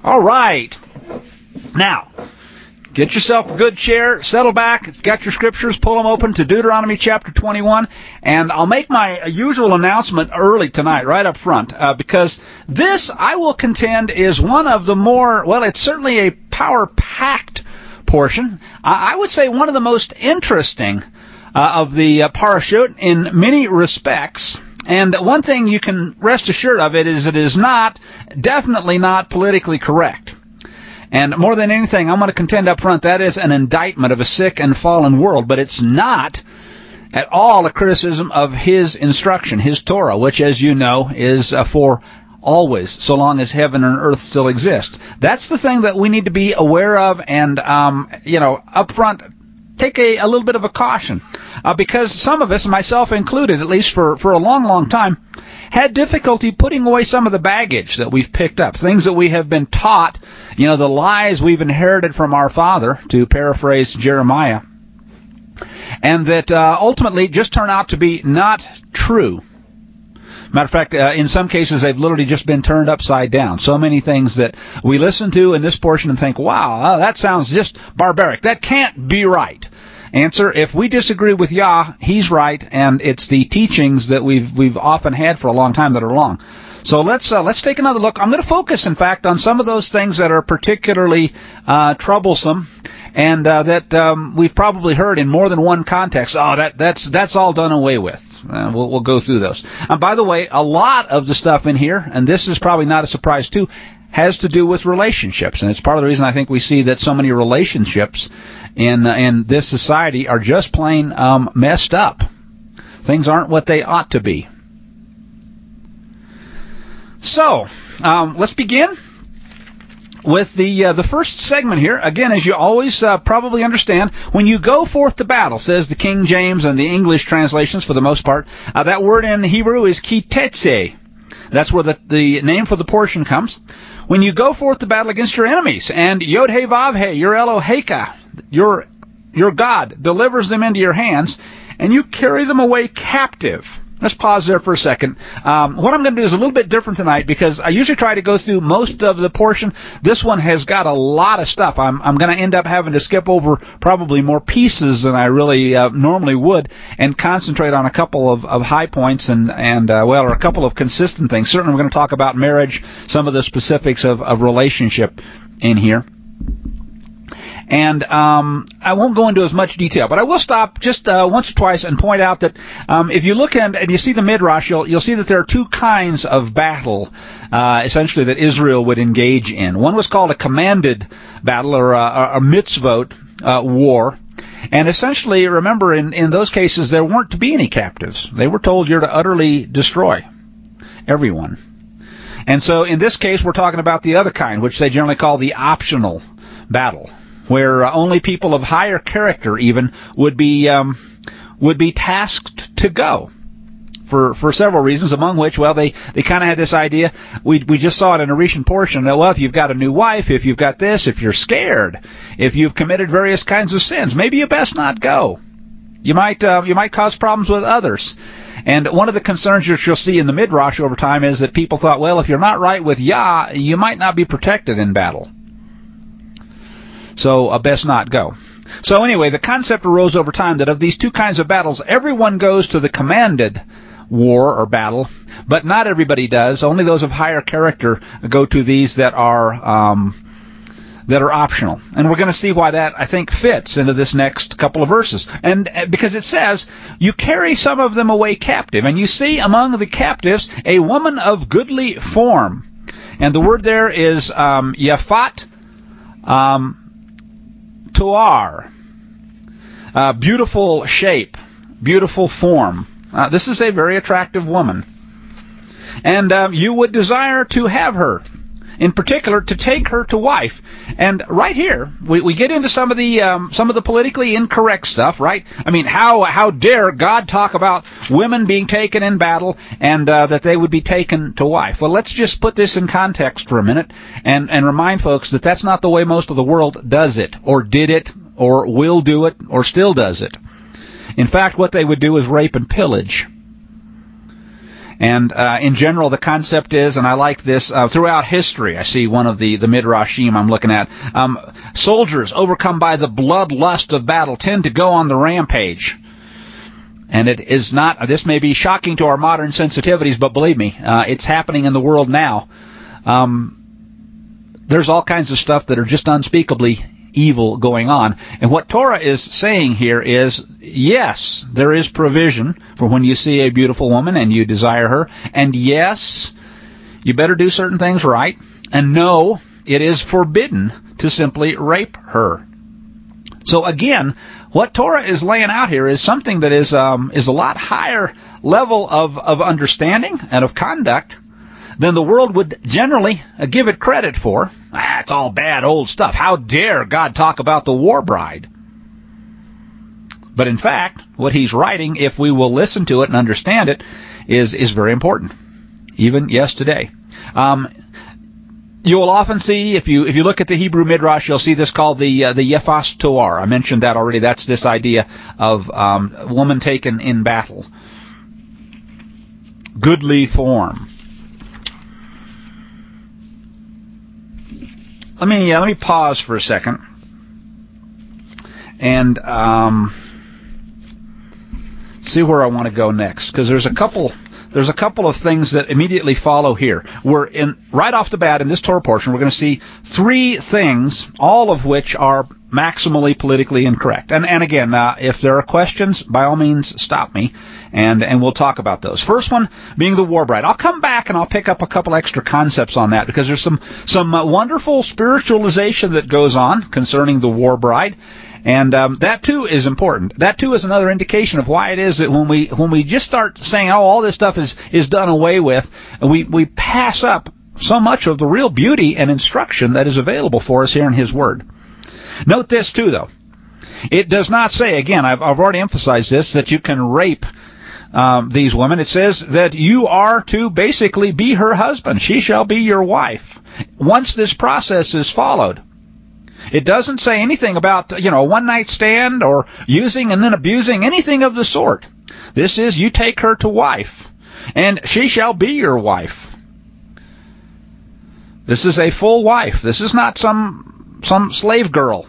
All right. Now, get yourself a good chair, settle back, if you've got your scriptures, pull them open to Deuteronomy chapter 21, and I'll make my usual announcement early tonight, right up front, because this, I will contend, is one of the more, well, it's certainly a power-packed portion. I would say one of the most interesting of the parashut in many respects. And one thing you can rest assured of it is definitely not politically correct. And more than anything, I'm going to contend up front, that is an indictment of a sick and fallen world, but it's not at all a criticism of his instruction, his Torah, which, as you know, is for always, so long as heaven and earth still exist. That's the thing that we need to be aware of and, up front, take a little bit of a caution. Because some of us, myself included, at least for a long, long time, had difficulty putting away some of the baggage that we've picked up, things that we have been taught, the lies we've inherited from our father, to paraphrase Jeremiah, and that ultimately just turn out to be not true. Matter of fact, in some cases, they've literally just been turned upside down. So many things that we listen to in this portion and think, wow, that sounds just barbaric. That can't be right. Answer, if we disagree with Yah, he's right, and it's the teachings that we've often had for a long time that are wrong. So let's take another look. I'm going to focus, in fact, on some of those things that are particularly troublesome, and that we've probably heard in more than one context. Oh, that's all done away with. We'll go through those. By the way, a lot of the stuff in here, and this is probably not a surprise too, has to do with relationships, and it's part of the reason I think we see that so many relationships in this society are just plain messed up. Things aren't what they ought to be. So, let's begin with the first segment here. Again, as you always probably understand, when you go forth to battle, says the King James and the English translations for the most part, that word in Hebrew is kitetse. That's where the name for the portion comes. When you go forth to battle against your enemies, and Yod-Heh-Vav-Heh, your Eloheka, your God, delivers them into your hands, and you carry them away captive. Let's pause there for a second. What I'm going to do is a little bit different tonight because I usually try to go through most of the portion. This one has got a lot of stuff. I'm going to end up having to skip over probably more pieces than I really normally would and concentrate on a couple of high points or a couple of consistent things. Certainly we're going to talk about marriage, some of the specifics of relationship in here. And I won't go into as much detail, but I will stop just once or twice and point out that if you look and you see the Midrash, you'll see that there are two kinds of battle, essentially, that Israel would engage in. One was called a commanded battle, or a mitzvot war. And essentially, remember, in those cases, there weren't to be any captives. They were told you're to utterly destroy everyone. And so in this case, we're talking about the other kind, which they generally call the optional battle, where only people of higher character even would be tasked to go for several reasons, among which, well, they kind of had this idea, we just saw it in a recent portion, that, well, if you've got a new wife, if you've got this, if you're scared, if you've committed various kinds of sins, maybe you best not go. You might cause problems with others. And one of the concerns that you'll see in the Midrash over time is that people thought, well, if you're not right with Yah, you might not be protected in battle. So best not go. So anyway, the concept arose over time that of these two kinds of battles, everyone goes to the commanded war or battle, but not everybody does. Only those of higher character go to these that are optional. And we're going to see why that, I think, fits into this next couple of verses. And because it says, you carry some of them away captive, and you see among the captives a woman of goodly form. And the word there is Yafat Tuar, beautiful shape, beautiful form. This is a very attractive woman. And you would desire to have her, in particular, to take her to wife. And right here, we get into some of the politically incorrect stuff, right? I mean, how dare God talk about women being taken in battle and that they would be taken to wife? Well, let's just put this in context for a minute and remind folks that that's not the way most of the world does it, or did it, or will do it, or still does it. In fact, what they would do is rape and pillage. And in general, the concept is, and I like this, throughout history, I see one of the Midrashim I'm looking at, soldiers overcome by the bloodlust of battle tend to go on the rampage. And it is not, this may be shocking to our modern sensitivities, but believe me, it's happening in the world now. There's all kinds of stuff that are just unspeakably evil going on. And what Torah is saying here is, yes, there is provision for when you see a beautiful woman and you desire her. And yes, you better do certain things right. And no, it is forbidden to simply rape her. So again, what Torah is laying out here is something that is a lot higher level of understanding and of conduct than the world would generally give it credit for. It's all bad old stuff. How dare God talk about the war bride? But in fact, what he's writing, if we will listen to it and understand it, is very important. Even, yes, today. You will often see, if you look at the Hebrew Midrash, you'll see this called the Yefas Toar. I mentioned that already. That's this idea of a woman taken in battle. Goodly form. Let me pause for a second and see where I want to go next, because there's a couple of things that immediately follow here. Right off the bat in this Torah portion, we're going to see three things, all of which are maximally politically incorrect. And again, if there are questions, by all means, stop me, and we'll talk about those. First one being the war bride. I'll come back and I'll pick up a couple extra concepts on that, because there's some wonderful spiritualization that goes on concerning the war bride. And that too is important. That too is another indication of why it is that when we just start saying, oh, all this stuff is done away with, we pass up so much of the real beauty and instruction that is available for us here in His Word. Note this too, though. It does not say, again, I've already emphasized this, that you can rape these women. It says that you are to basically be her husband. She shall be your wife once this process is followed. It doesn't say anything about, a one-night stand or using and then abusing, anything of the sort. This is, you take her to wife, and she shall be your wife. This is a full wife. This is not some slave girl.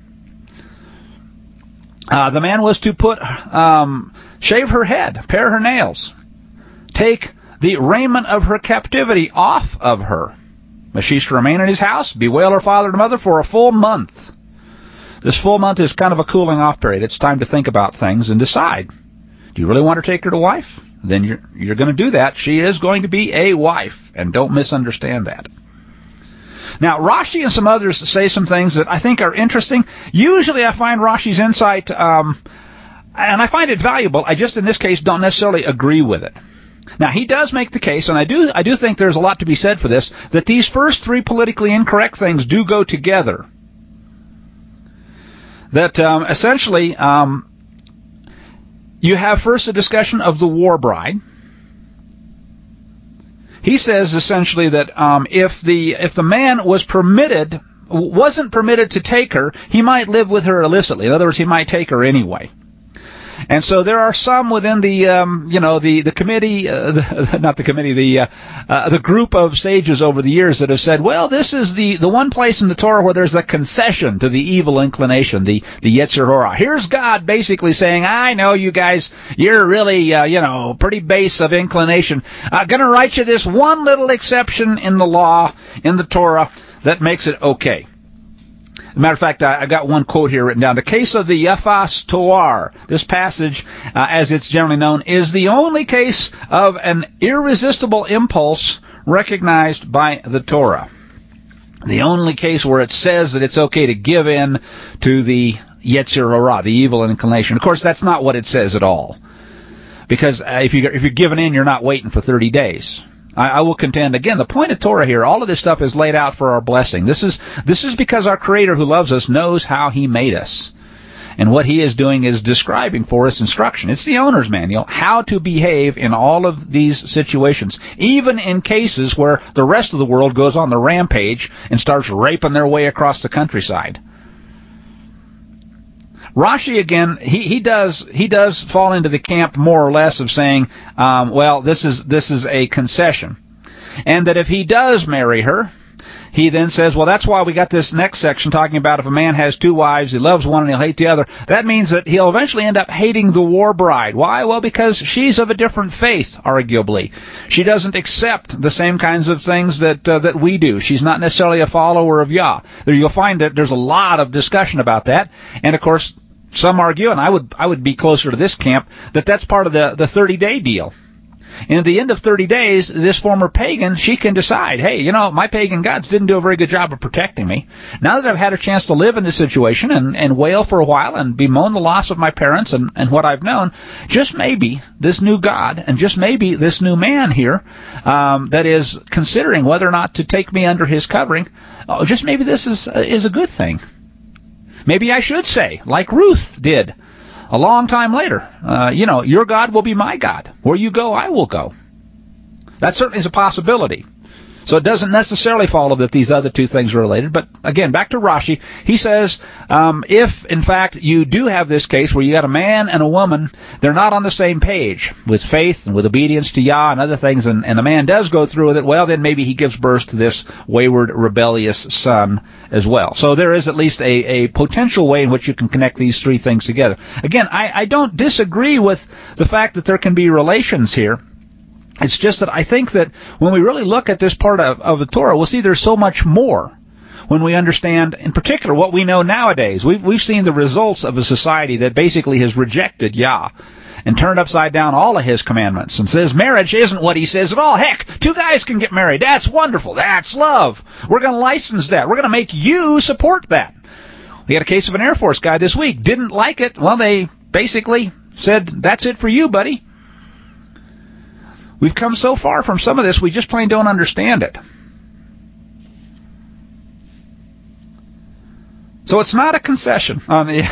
The man was to shave her head, pare her nails, take the raiment of her captivity off of her. But she's to remain in his house, bewail her father and mother for a full month. This full month is kind of a cooling off period. It's time to think about things and decide. Do you really want to take her to wife? Then you're going to do that. She is going to be a wife, and don't misunderstand that. Now, Rashi and some others say some things that I think are interesting. Usually I find Rashi's insight, and I find it valuable. I just, in this case, don't necessarily agree with it. Now, he does make the case, and I do think there's a lot to be said for this, that these first three politically incorrect things do go together. That essentially, you have first a discussion of the war bride. He says essentially that if the man wasn't permitted to take her, he might live with her illicitly. In other words, he might take her anyway. And so there are some within the committee, the group of sages over the years that have said, well, this is the one place in the Torah where there's a concession to the evil inclination, the Yetzer Hara. Here's God basically saying, I know you guys, you're really, pretty base of inclination. I'm going to write you this one little exception in the law, in the Torah, that makes it okay. As a matter of fact, I got one quote here written down. The case of the Yefas Toar, this passage, as it's generally known, is the only case of an irresistible impulse recognized by the Torah. The only case where it says that it's okay to give in to the Yetzer Hara, the evil inclination. Of course, that's not what it says at all. Because if you're giving in, you're not waiting for 30 days. I will contend, again, the point of Torah here, all of this stuff is laid out for our blessing. This is because our Creator who loves us knows how He made us. And what He is doing is describing for us instruction. It's the owner's manual, how to behave in all of these situations, even in cases where the rest of the world goes on the rampage and starts raping their way across the countryside. Rashi, again, he does fall into the camp more or less of saying, well, this is a concession. And that if he does marry her, he then says, well, that's why we got this next section talking about if a man has two wives, he loves one and he'll hate the other. That means that he'll eventually end up hating the war bride. Why? Well, because she's of a different faith, arguably. She doesn't accept the same kinds of things that we do. She's not necessarily a follower of Yah. There you'll find that there's a lot of discussion about that. And, of course, some argue, and I would be closer to this camp, that that's part of the 30-day deal. And at the end of 30 days, this former pagan, she can decide, hey, my pagan gods didn't do a very good job of protecting me. Now that I've had a chance to live in this situation and wail for a while and bemoan the loss of my parents and what I've known, just maybe this new God and just maybe this new man here that is considering whether or not to take me under his covering, just maybe this is a good thing. Maybe I should say, like Ruth did a long time later, your God will be my God. Where you go, I will go. That certainly is a possibility. So it doesn't necessarily follow that these other two things are related. But again, back to Rashi, he says, if in fact you do have this case where you got a man and a woman, they're not on the same page with faith and with obedience to Yah and other things, and the man does go through with it, well, then maybe he gives birth to this wayward, rebellious son as well. So there is at least a potential way in which you can connect these three things together. Again, I don't disagree with the fact that there can be relations here. It's just that I think that when we really look at this part of the Torah, we'll see there's so much more when we understand, in particular, what we know nowadays. We've seen the results of a society that basically has rejected Yah and turned upside down all of his commandments and says marriage isn't what he says at all. Heck, two guys can get married. That's wonderful. That's love. We're going to license that. We're going to make you support that. We had a case of an Air Force guy this week. Didn't like it. Well, they basically said, that's it for you, buddy. We've come so far from some of this, we just plain don't understand it. So it's not a concession. None of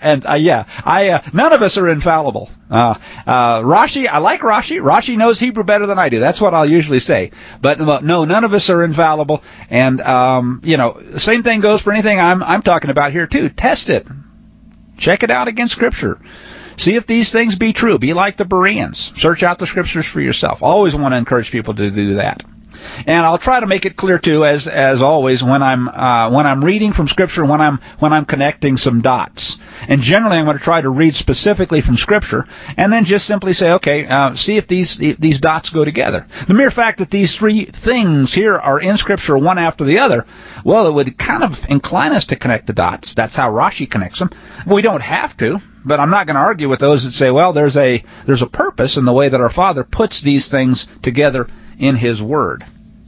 us are infallible. Rashi, I like Rashi. Rashi knows Hebrew better than I do. That's what I'll usually say. But no, none of us are infallible. And, the same thing goes for anything I'm talking about here too. Test it. Check it out against Scripture. See if these things be true. Be like the Bereans. Search out the Scriptures for yourself. Always want to encourage people to do that. And I'll try to make it clear too, as always, when I'm reading from Scripture, when I'm connecting some dots. And generally, I'm going to try to read specifically from Scripture, and then just simply say, okay, see if these dots go together. The mere fact that these three things here are in Scripture, one after the other, well, it would kind of incline us to connect the dots. That's how Rashi connects them. We don't have to, but I'm not going to argue with those that say, well, there's a purpose in the way that our Father puts these things together in His Word.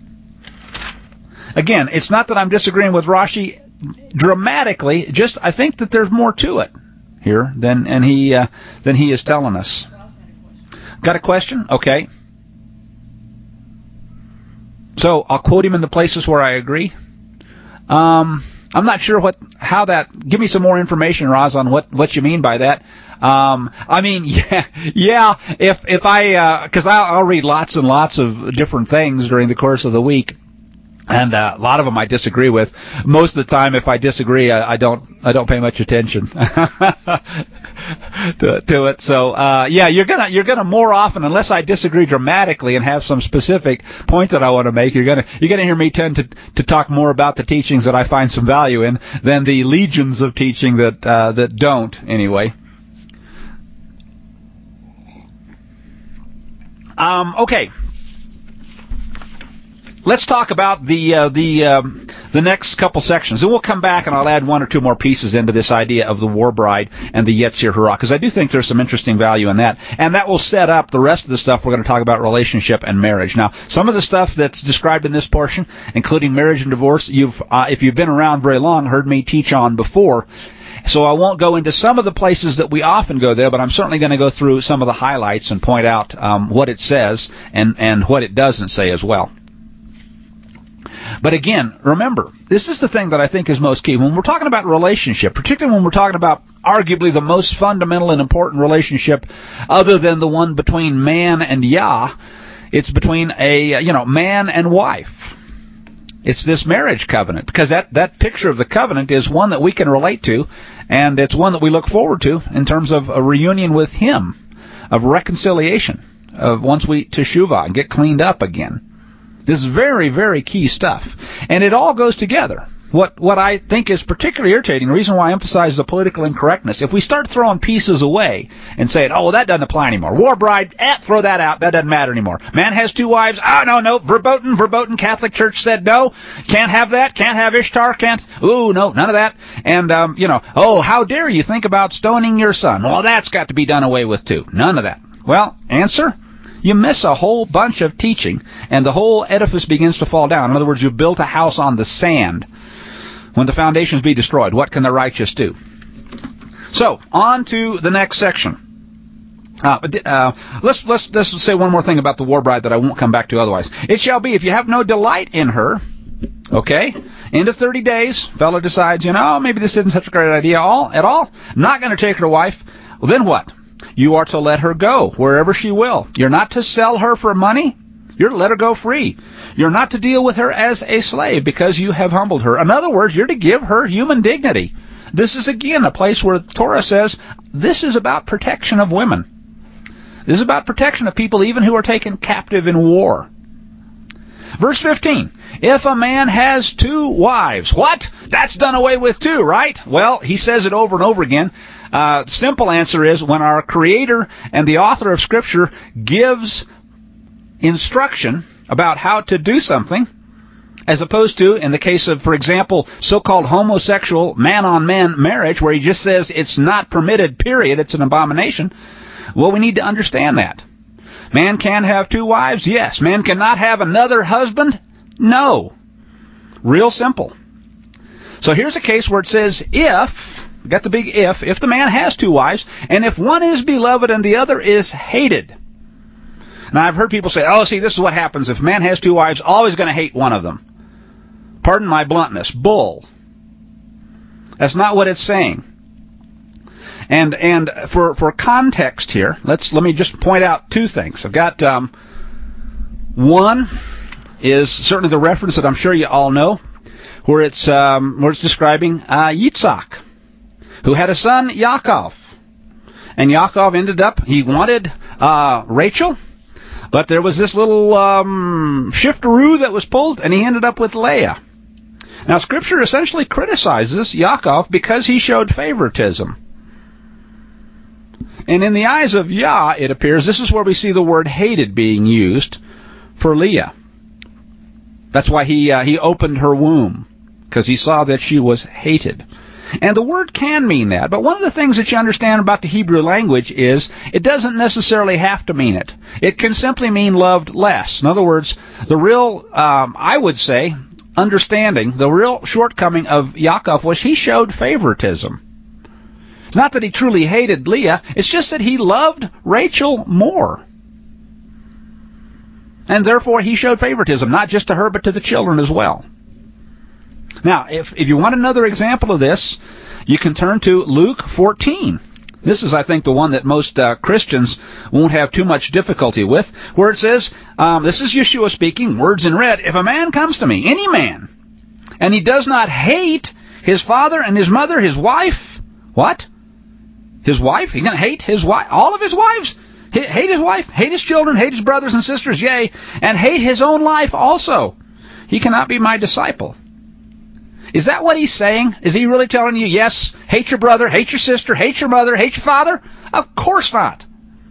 Again, it's not that I'm disagreeing with Rashi dramatically, just I think that there's more to it here than he is telling us. Got a question? Okay. So I'll quote him in the places where I agree. I'm not sure how that. Give me some more information, Roz, on what you mean by that. If I, because I'll read lots and lots of different things during the course of the week, and a lot of them I disagree with. Most of the time, if I disagree, I don't pay much attention to it. So you're gonna more often, unless I disagree dramatically and have some specific point that I want to make, you're gonna hear me tend to talk more about the teachings that I find some value in than the legions of teaching that don't anyway. Okay. Let's talk about the next couple sections, and we'll come back and I'll add one or two more pieces into this idea of the war bride and the Yetzir Hara, because I do think there's some interesting value in that, and that will set up the rest of the stuff we're going to talk about, relationship and marriage. Now, some of the stuff that's described in this portion, including marriage and divorce, if you've been around very long, heard me teach on before. So I won't go into some of the places that we often go there, but I'm certainly going to go through some of the highlights and point out what it says and what it doesn't say as well. But again, remember, this is the thing that I think is most key. When we're talking about relationship, particularly when we're talking about arguably the most fundamental and important relationship other than the one between man and Yah, it's between a man and wife. It's this marriage covenant, because that picture of the covenant is one that we can relate to, And it's one that we look forward to in terms of a reunion with Him, of reconciliation, of once we teshuvah and get cleaned up again. This is very, very key stuff. And it all goes together. What I think is particularly irritating, the reason why I emphasize the political incorrectness, if we start throwing pieces away and saying, oh, well, that doesn't apply anymore. War bride, throw that out. That doesn't matter anymore. Man has 2 wives. Oh, no, verboten. Catholic Church said no. Can't have that. Can't have Ishtar. No, none of that. And, oh, how dare you think about stoning your son? Well, that's got to be done away with too. None of that. Well, answer? You miss a whole bunch of teaching, and the whole edifice begins to fall down. In other words, you've built a house on the sand. When the foundations be destroyed, what can the righteous do? So, on to the next section. Let's say one more thing about the war bride that I won't come back to otherwise. It shall be, if you have no delight in her, okay, end of 30 days, fellow decides, maybe this isn't such a great idea at all, not going to take her wife, well, then what? You are to let her go wherever she will. You're not to sell her for money. You're to let her go free. You're not to deal with her as a slave because you have humbled her. In other words, you're to give her human dignity. This is, again, a place where the Torah says this is about protection of women. This is about protection of people even who are taken captive in war. Verse 15, if a man has 2 wives, what? That's done away with too, right? Well, he says it over and over again. Simple answer is when our Creator and the author of Scripture gives instruction about how to do something, as opposed to, in the case of, for example, so-called homosexual man-on-man marriage, where he just says it's not permitted, period, it's an abomination, well, we need to understand that. Man can have 2 wives? Yes. Man cannot have another husband? No. Real simple. So here's a case where it says if, we got the big if the man has 2 wives, and if one is beloved and the other is hated. Now, I've heard people say, oh, see, this is what happens. If a man has 2 wives, always going to hate one of them. Pardon my bluntness. Bull. That's not what it's saying. And for context here, let me just point out 2 things. I've got one is certainly the reference that I'm sure you all know, where it's describing Yitzhak, who had a son, Yaakov. And Yaakov he wanted Rachel, but there was this little shifteroo that was pulled, and he ended up with Leah. Now, Scripture essentially criticizes Yaakov because he showed favoritism. And in the eyes of Yah, it appears, this is where we see the word hated being used for Leah. That's why he opened her womb, because he saw that she was hated. And the word can mean that, but one of the things that you understand about the Hebrew language is it doesn't necessarily have to mean it. It can simply mean loved less. In other words, the real, I would say, understanding, the real shortcoming of Yaakov was he showed favoritism. It's not that he truly hated Leah, it's just that he loved Rachel more. And therefore he showed favoritism, not just to her, but to the children as well. Now, if you want another example of this, you can turn to Luke 14. This is, I think, the one that most Christians won't have too much difficulty with, where it says, this is Yeshua speaking, words in red, if a man comes to me, any man, and he does not hate his father and his mother, his wife, what? His wife? He's going to hate his wife? All of his wives? Hate his wife, hate his children, hate his brothers and sisters, yea, and hate his own life also. He cannot be my disciple. Is that what he's saying? Is he really telling you, yes, hate your brother, hate your sister, hate your mother, hate your father? Of course not.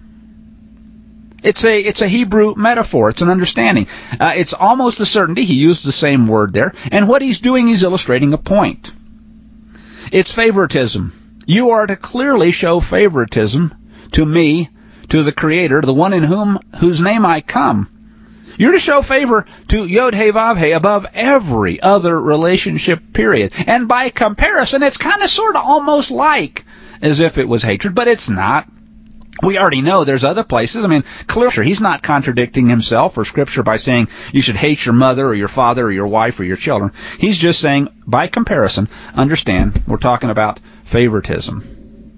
It's a Hebrew metaphor. It's an understanding. It's almost a certainty. He used the same word there. And what he's doing, he's illustrating a point. It's favoritism. You are to clearly show favoritism to me, to the Creator, the one in whose name I come. You're to show favor to Yod He Vav He above every other relationship, period. And by comparison, it's kind of sort of almost like as if it was hatred, but it's not. We already know there's other places. I mean, clearly, he's not contradicting himself or Scripture by saying you should hate your mother or your father or your wife or your children. He's just saying, by comparison, understand, we're talking about favoritism.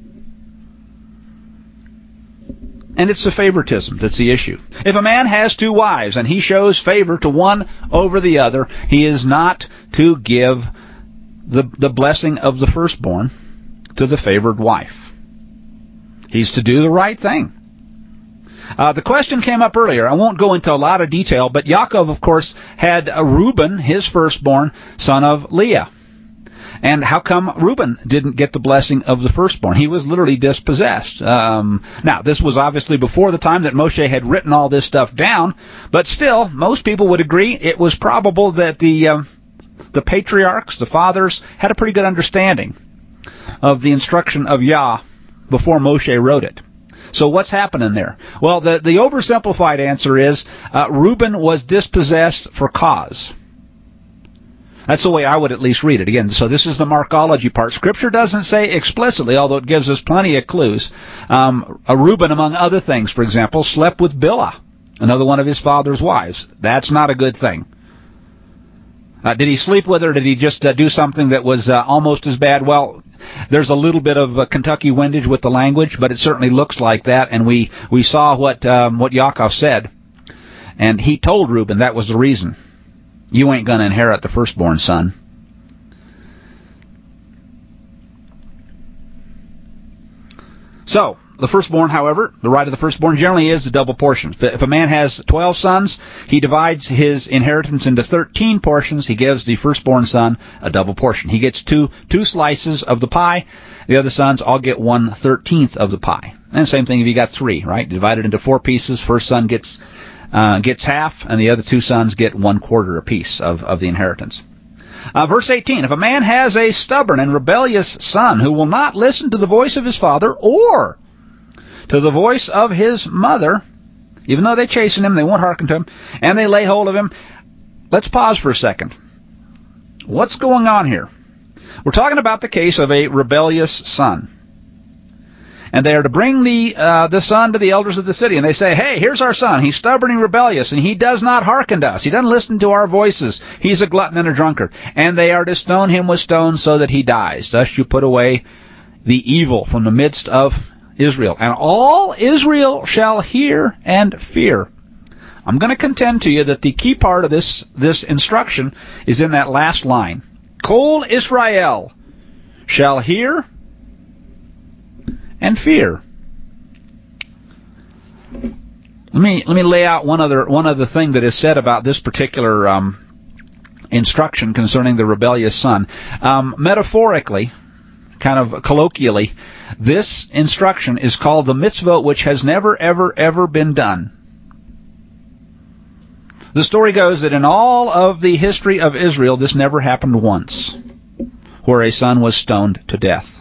And it's the favoritism that's the issue. If a man has 2 wives and he shows favor to one over the other, he is not to give the blessing of the firstborn, to the favored wife. He's to do the right thing. The question came up earlier. I won't go into a lot of detail, but Yaakov, of course, had Reuben, his firstborn, son of Leah. And how come Reuben didn't get the blessing of the firstborn? He was literally dispossessed. Now, this was obviously before the time that Moshe had written all this stuff down, but still, most people would agree it was probable that the patriarchs, the fathers, had a pretty good understanding of the instruction of Yah before Moshe wrote it. So what's happening there? Well, the oversimplified answer is Reuben was dispossessed for cause. That's the way I would at least read it. Again, so this is the Markology part. Scripture doesn't say explicitly, although it gives us plenty of clues. Reuben, among other things, for example, slept with Bilhah, another one of his father's wives. That's not a good thing. Did he sleep with her? Did he just do something that was almost as bad? Well, there's a little bit of Kentucky windage with the language, but it certainly looks like that. And we saw what Yaakov said, and he told Reuben that was the reason. You ain't going to inherit the firstborn, son. So, the firstborn, however, the right of the firstborn generally is the double portion. If a man has 12 sons, he divides his inheritance into 13 portions. He gives the firstborn son a double portion. He gets two slices of the pie. The other sons all get 1/13 of the pie. And same thing if you got 3, right? Divided into 4 pieces. First son gets half, and the other 2 sons get 1/4 apiece of the inheritance. Verse 18, if a man has a stubborn and rebellious son who will not listen to the voice of his father or to the voice of his mother, even though they chasten him, they won't hearken to him, and they lay hold of him. Let's pause for a second. What's going on here? We're talking about the case of a rebellious son. And they are to bring the son to the elders of the city. And they say, hey, here's our son. He's stubborn and rebellious, and he does not hearken to us. He doesn't listen to our voices. He's a glutton and a drunkard. And they are to stone him with stones so that he dies. Thus you put away the evil from the midst of Israel. And all Israel shall hear and fear. I'm going to contend to you that the key part of this instruction is in that last line. Kol Israel shall hear and fear. Let me lay out one other thing that is said about this particular instruction concerning the rebellious son. Metaphorically, kind of colloquially, this instruction is called the mitzvah which has never, ever, ever been done. The story goes that in all of the history of Israel, this never happened once, where a son was stoned to death.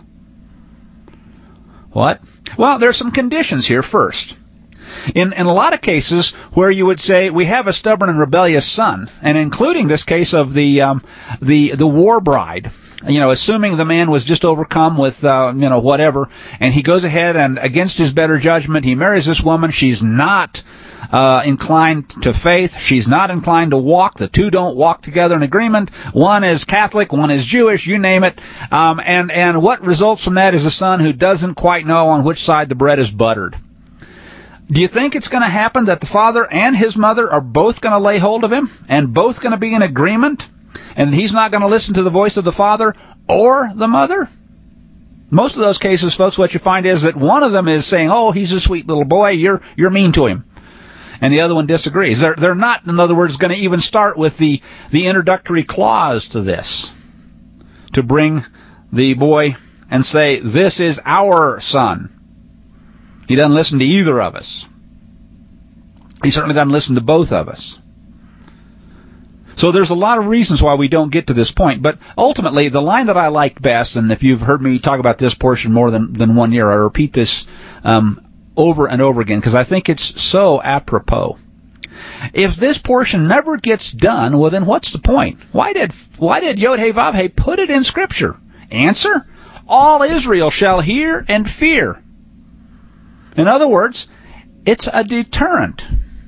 What? Well, there's some conditions here first. In a lot of cases where you would say we have a stubborn and rebellious son, and including this case of the war bride, assuming the man was just overcome with whatever, and he goes ahead and against his better judgment he marries this woman. She's not inclined to faith. She's not inclined to walk. The two don't walk together in agreement. One is Catholic, one is Jewish, you name it. And what results from that is a son who doesn't quite know on which side the bread is buttered. Do you think it's going to happen that the father and his mother are both going to lay hold of him and both going to be in agreement, and he's not going to listen to the voice of the father or the mother? Most of those cases, folks, what you find is that one of them is saying, oh, he's a sweet little boy, you're mean to him. And the other one disagrees. They're not, in other words, going to even start with the introductory clause to this, to bring the boy and say, this is our son. He doesn't listen to either of us. He certainly doesn't listen to both of us. So there's a lot of reasons why we don't get to this point. But ultimately, the line that I like best, and if you've heard me talk about this portion more than 1 year, I repeat this over and over again because I think it's so apropos. If this portion never gets done, well, then what's the point? Why did Yod-Heh-Vav-Heh put it in Scripture? Answer: all Israel shall hear and fear. In other words, it's a deterrent.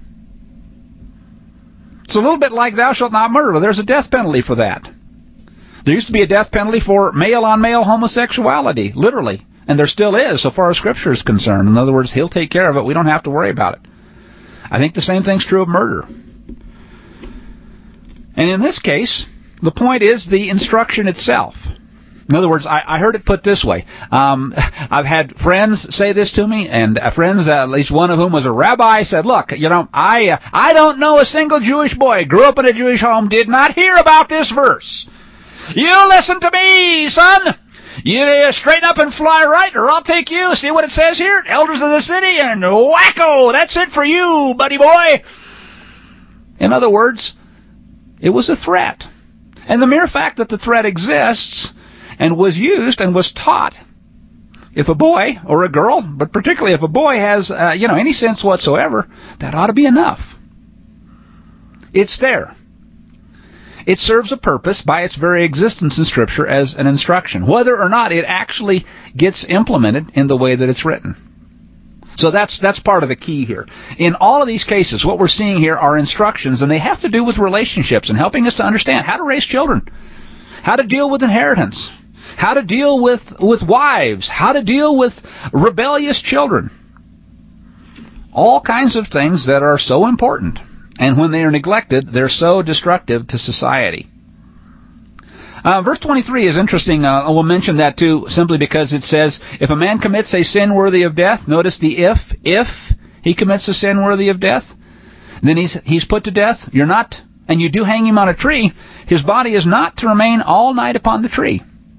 It's a little bit like thou shalt not murder. There's a death penalty for that. There used to be a death penalty for male-on-male homosexuality, literally. And there still is, so far as Scripture is concerned. In other words, he'll take care of it. We don't have to worry about it. I think the same thing's true of murder. And in this case, the point is the instruction itself. In other words, I heard it put this way. I've had friends say this to me, and friends, at least one of whom was a rabbi, said, look, I don't know a single Jewish boy, grew up in a Jewish home, did not hear about this verse. You listen to me, son. You straighten up and fly right, or I'll take you. See what it says here? Elders of the city, and wacko, that's it for you, buddy boy. In other words, it was a threat. And the mere fact that the threat exists and was used and was taught, if a boy or a girl, but particularly if a boy has, any sense whatsoever, that ought to be enough. It's there. It serves a purpose by its very existence in Scripture as an instruction, whether or not it actually gets implemented in the way that it's written. So that's part of the key here. In all of these cases, what we're seeing here are instructions, and they have to do with relationships and helping us to understand how to raise children, how to deal with inheritance, how to deal with wives, how to deal with rebellious children. All kinds of things that are so important. And when they are neglected, they're so destructive to society. Verse 23 is interesting. We'll mention that too, simply because it says, if a man commits a sin worthy of death, notice the if he commits a sin worthy of death, then he's put to death, and you do hang him on a tree, his body is not to remain all night upon the tree.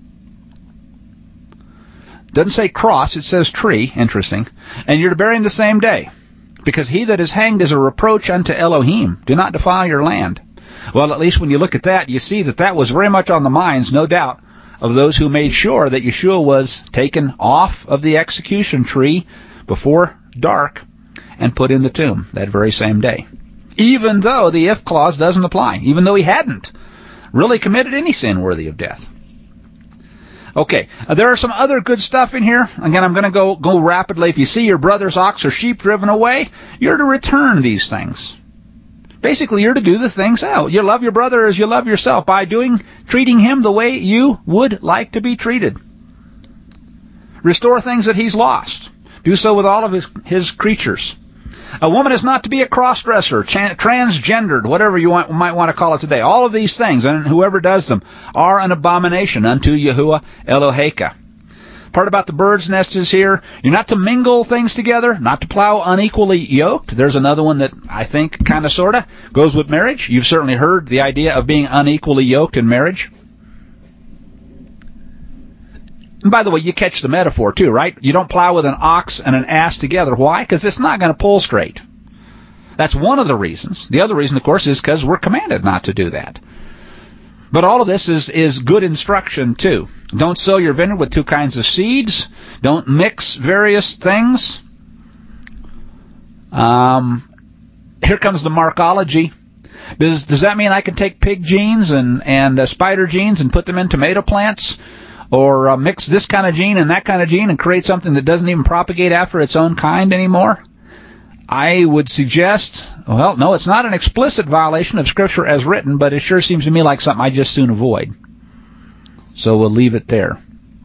Doesn't say cross, it says tree, interesting. And you're to bury him the same day, because he that is hanged is a reproach unto Elohim. Do not defile your land. Well, at least when you look at that, you see that was very much on the minds, no doubt, of those who made sure that Yeshua was taken off of the execution tree before dark and put in the tomb that very same day. Even though the if clause doesn't apply, even though he hadn't really committed any sin worthy of death. Okay, there are some other good stuff in here. Again, I'm going to go rapidly. If you see your brother's ox or sheep driven away, you're to return these things. Basically, you're to do the things out. You love your brother as you love yourself by treating him the way you would like to be treated. Restore things that he's lost. Do so with all of his creatures. A woman is not to be a cross-dresser, transgendered, whatever you might want to call it today. All of these things, and whoever does them, are an abomination unto Yahuwah Eloheka. Part about the bird's nest is here. You're not to mingle things together, not to plow unequally yoked. There's another one that I think kind of sort of goes with marriage. You've certainly heard the idea of being unequally yoked in marriage. And by the way, you catch the metaphor too, right? You don't plow with an ox and an ass together. Why? Because it's not going to pull straight. That's one of the reasons. The other reason, of course, is because we're commanded not to do that. But all of this is good instruction, too. Don't sow your vineyard with two kinds of seeds. Don't mix various things. Here comes the markology. Does that mean I can take pig genes and spider genes and put them in tomato plants? Or mix this kind of gene and that kind of gene and create something that doesn't even propagate after its own kind anymore? I would suggest, well, no, it's not an explicit violation of Scripture as written, but it sure seems to me like something I just soon avoid. So we'll leave it there.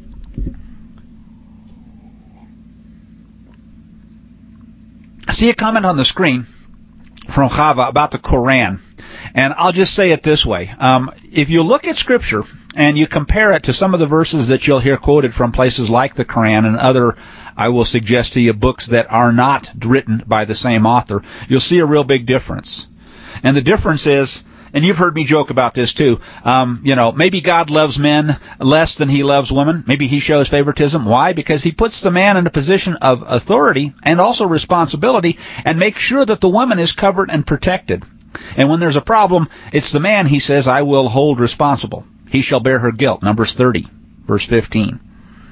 I see a comment on the screen from Chava about the Quran. And I'll just say it this way. If you look at Scripture and you compare it to some of the verses that you'll hear quoted from places like the Quran and other, I will suggest to you, books that are not written by the same author, you'll see a real big difference. And the difference is, and you've heard me joke about this too, maybe God loves men less than he loves women. Maybe he shows favoritism. Why? Because he puts the man in a position of authority and also responsibility and makes sure that the woman is covered and protected. And when there's a problem, it's the man, he says, I will hold responsible. He shall bear her guilt. Numbers 30, verse 15.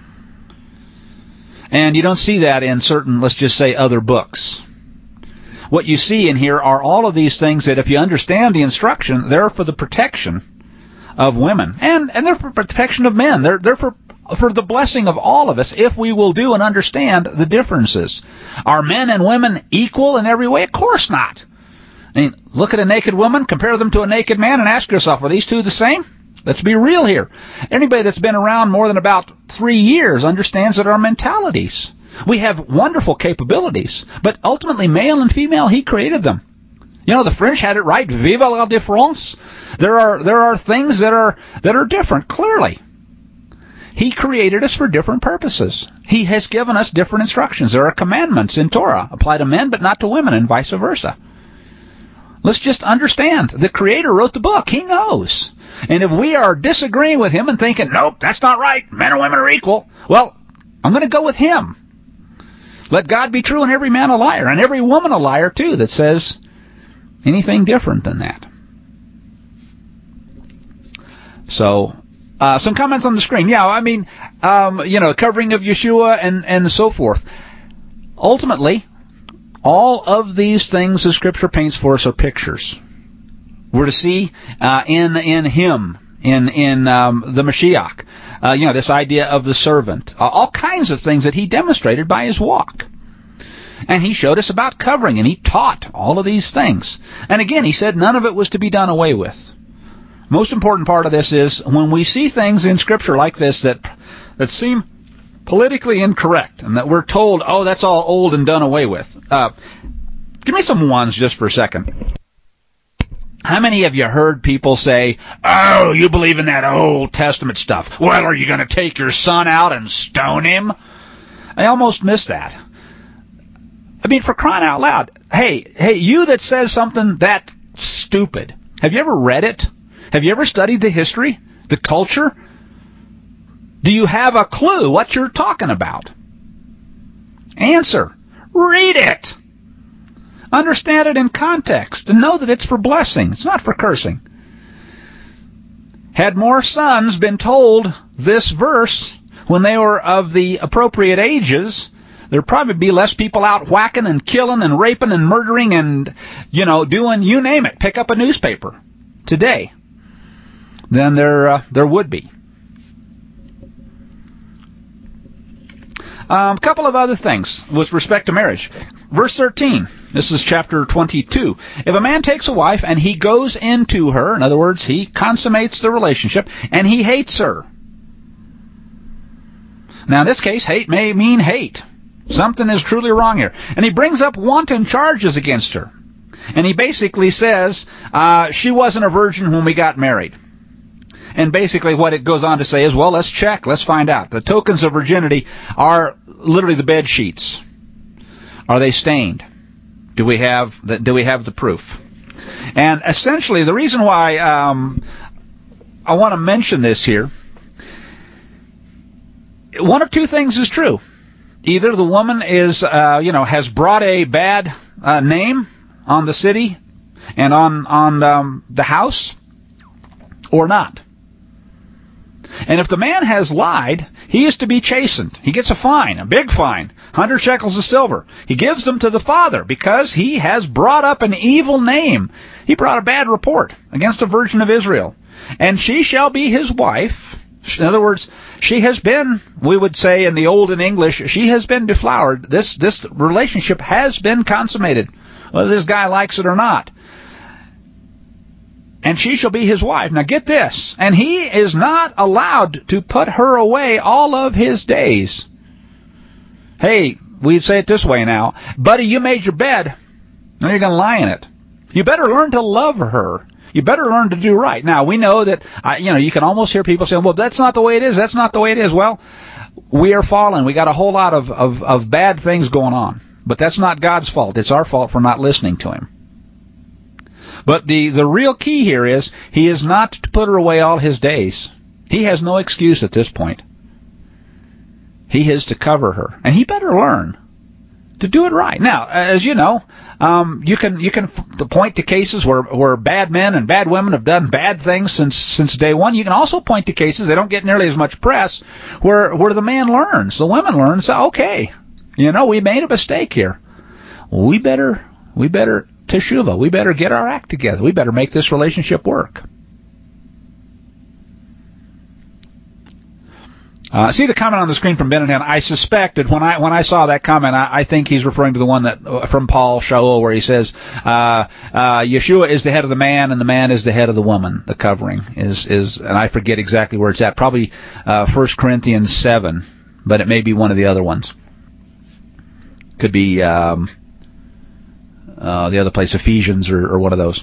And you don't see that in certain, let's just say, other books. What you see in here are all of these things that if you understand the instruction, they're for the protection of women. And they're for protection of men. They're for the blessing of all of us if we will do and understand the differences. Are men and women equal in every way? Of course not. I mean, look at a naked woman, compare them to a naked man, and ask yourself, are these two the same? Let's be real here. Anybody that's been around more than about 3 years understands that our mentalities. We have wonderful capabilities, but ultimately male and female, he created them. You know, the French had it right. Vive la différence. There are things that are different, clearly. He created us for different purposes. He has given us different instructions. There are commandments in Torah apply to men but not to women, and vice versa. Let's just understand. The Creator wrote the book. He knows. And if we are disagreeing with him and thinking, nope, that's not right, men and women are equal, well, I'm going to go with him. Let God be true and every man a liar, and every woman a liar too that says anything different than that. So, some comments on the screen. Yeah, I mean, covering of Yeshua and so forth. Ultimately, all of these things the Scripture paints for us are pictures. We're to see in him, in the Mashiach, this idea of the servant, all kinds of things that he demonstrated by his walk. And he showed us about covering, and he taught all of these things. And again, he said none of it was to be done away with. Most important part of this is when we see things in Scripture like this that seem politically incorrect, and that we're told, oh, that's all old and done away with. Give me some ones just for a second. How many of you heard people say, oh, you believe in that Old Testament stuff? Well, are you going to take your son out and stone him? I almost missed that. I mean, for crying out loud, hey, you that says something that stupid, have you ever read it? Have you ever studied the history, the culture? Do you have a clue what you're talking about? Answer. Read it. Understand it in context and know that it's for blessing. It's not for cursing. Had more sons been told this verse when they were of the appropriate ages, there'd probably be less people out whacking and killing and raping and murdering and, doing you name it. Pick up a newspaper today than there would be. A couple of other things with respect to marriage. Verse 13, this is chapter 22. If a man takes a wife and he goes into her, in other words, he consummates the relationship, and he hates her. Now, in this case, hate may mean hate. Something is truly wrong here. And he brings up wanton charges against her. And he basically says, she wasn't a virgin when we got married. And basically what it goes on to say is, well, let's check, let's find out. The tokens of virginity are literally the bed sheets. Are they stained? Do we have the proof? And essentially, the reason why I want to mention this here, one of two things is true. Either the woman is, has brought a bad name on the city and on the house, or not. And if the man has lied, he is to be chastened. He gets a fine, a big fine, 100 shekels of silver. He gives them to the father because he has brought up an evil name. He brought a bad report against a virgin of Israel. And she shall be his wife. In other words, she has been, we would say in the olden English, she has been deflowered. This relationship has been consummated, whether this guy likes it or not. And she shall be his wife. Now get this. And he is not allowed to put her away all of his days. Hey, we'd say it this way now. Buddy, you made your bed. Now you're going to lie in it. You better learn to love her. You better learn to do right. Now, we know that, you can almost hear people saying, well, that's not the way it is. That's not the way it is. Well, we are fallen. We got a whole lot of bad things going on. But that's not God's fault. It's our fault for not listening to him. But the real key here is he is not to put her away all his days. He has no excuse at this point. He is to cover her. And he better learn to do it right. Now, as you know, you can point to cases where bad men and bad women have done bad things since day one. You can also point to cases, they don't get nearly as much press, where the man learns, the women learn, say, okay, we made a mistake here. We better teshuvah. We better get our act together. We better make this relationship work. See the comment on the screen from Benetton. I suspected when I saw that comment, I think he's referring to the one that from Paul Shaul, where he says Yeshua is the head of the man and the man is the head of the woman. The covering is, and I forget exactly where it's at. Probably 1 Corinthians 7, but it may be one of the other ones. Could be the other place, Ephesians or one of those.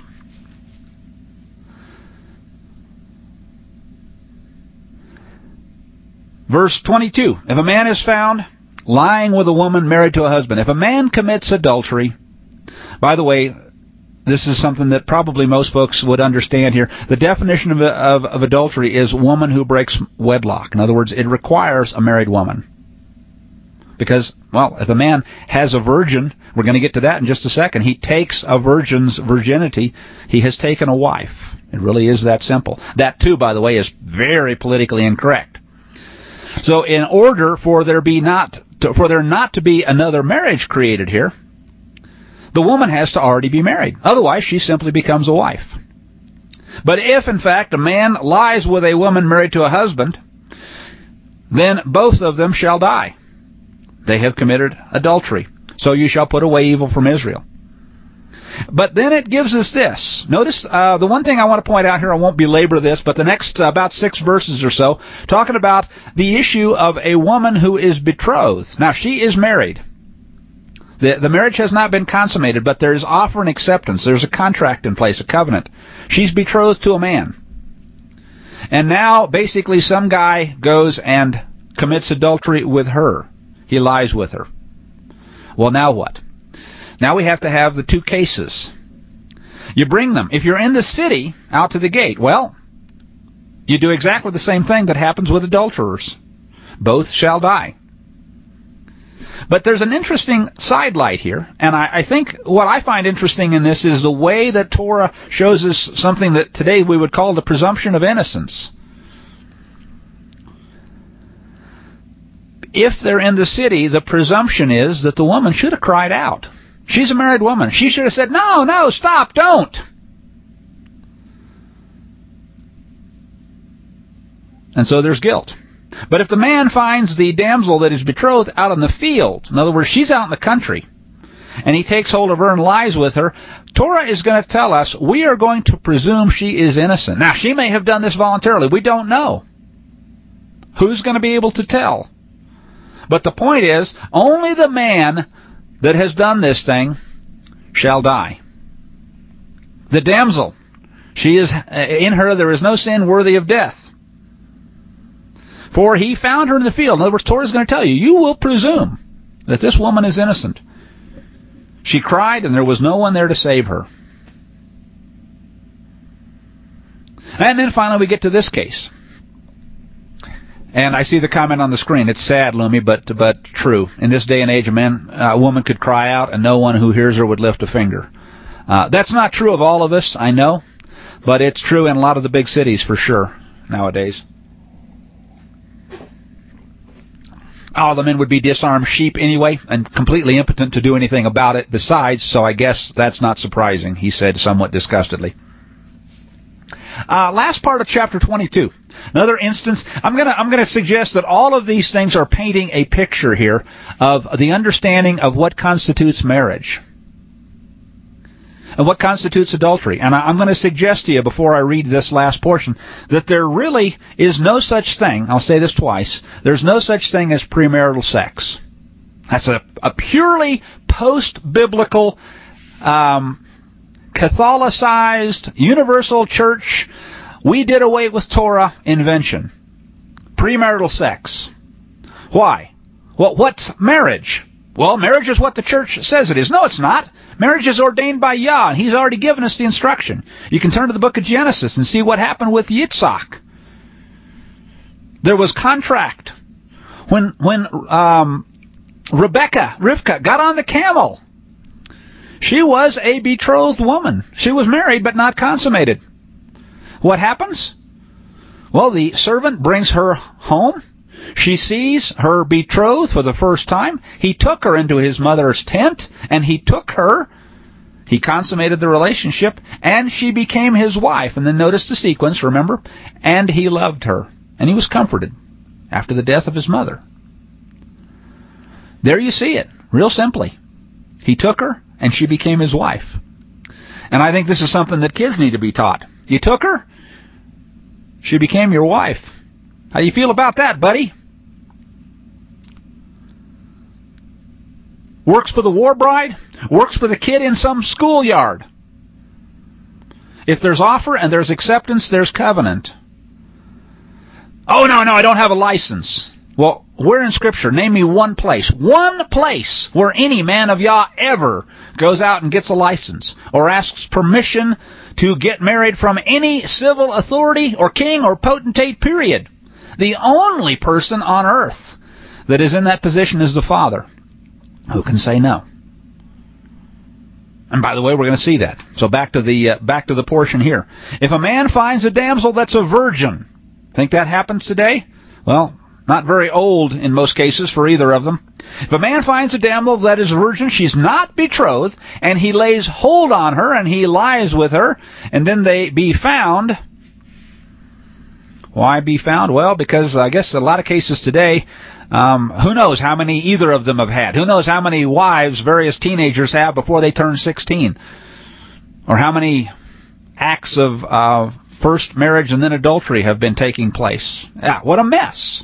Verse 22, if a man is found lying with a woman married to a husband, if a man commits adultery, by the way, this is something that probably most folks would understand here. The definition of adultery is woman who breaks wedlock. In other words, it requires a married woman. Because, well, if a man has a virgin, we're going to get to that in just a second, he takes a virgin's virginity, he has taken a wife. It really is that simple. That, too, by the way, is very politically incorrect. So in order for there not to be another marriage created here, the woman has to already be married. Otherwise, she simply becomes a wife. But if, in fact, a man lies with a woman married to a husband, then both of them shall die. They have committed adultery. So you shall put away evil from Israel. But then it gives us this. Notice the one thing I want to point out here, I won't belabor this, but the next about 6 verses or so, talking about the issue of a woman who is betrothed. Now, she is married. The marriage has not been consummated, but there is offer and acceptance. There's a contract in place, a covenant. She's betrothed to a man. And now, basically, some guy goes and commits adultery with her. He lies with her. Well, now what? Now we have to have the 2 cases. You bring them. If you're in the city, out to the gate, well, you do exactly the same thing that happens with adulterers. Both shall die. But there's an interesting sidelight here, and I think what I find interesting in this is the way that Torah shows us something that today we would call the presumption of innocence. If they're in the city, the presumption is that the woman should have cried out. She's a married woman. She should have said, no, stop, don't. And so there's guilt. But if the man finds the damsel that is betrothed out in the field, in other words, she's out in the country, and he takes hold of her and lies with her, Torah is going to tell us we are going to presume she is innocent. Now, she may have done this voluntarily. We don't know. Who's going to be able to tell? But the point is, only the man that has done this thing shall die. The damsel, she is in her there is no sin worthy of death. For he found her in the field. In other words, Torah is going to tell you, you will presume that this woman is innocent. She cried, and there was no one there to save her. And then finally we get to this case. And I see the comment on the screen. It's sad, Lumi, but true. In this day and age, a woman could cry out, and no one who hears her would lift a finger. That's not true of all of us, I know, but it's true in a lot of the big cities for sure nowadays. All the men would be disarmed sheep anyway, and completely impotent to do anything about it besides, so I guess that's not surprising, he said somewhat disgustedly. Last part of chapter 22. Another instance, I'm gonna suggest that all of these things are painting a picture here of the understanding of what constitutes marriage and what constitutes adultery. And I'm going to suggest to you before I read this last portion that there really is no such thing, I'll say this twice, there's no such thing as premarital sex. That's a purely post-biblical, Catholicized, universal church, we did away with Torah invention. Premarital sex. Why? Well, what's marriage? Well, marriage is what the church says it is. No, it's not. Marriage is ordained by Yah, and He's already given us the instruction. You can turn to the book of Genesis and see what happened with Yitzhak. There was contract. When Rivka got on the camel, she was a betrothed woman. She was married but not consummated. What happens? Well, the servant brings her home. She sees her betrothed for the first time. He took her into his mother's tent, and he took her. He consummated the relationship, and she became his wife. And then notice the sequence, remember? And he loved her, and he was comforted after the death of his mother. There you see it, real simply. He took her, and she became his wife. And I think this is something that kids need to be taught. You took her, she became your wife. How do you feel about that, buddy? Works for the war bride, works for the kid in some schoolyard. If there's offer and there's acceptance, there's covenant. Oh, no, I don't have a license. Well, where in Scripture? Name me one place where any man of Yah ever goes out and gets a license or asks permission to get married from any civil authority or king or potentate, period. The only person on earth that is in that position is the Father, who can say no. And by the way, we're going to see that. So back to the portion here. If a man finds a damsel that's a virgin, think that happens today? Well, not very old in most cases for either of them. If a man finds a damsel that is a virgin, she's not betrothed, and he lays hold on her and he lies with her, and then they be found. Why be found? Well, because I guess a lot of cases today, who knows how many either of them have had? Who knows how many wives various teenagers have before they turn 16? Or how many acts of first marriage and then adultery have been taking place? Yeah, what a mess.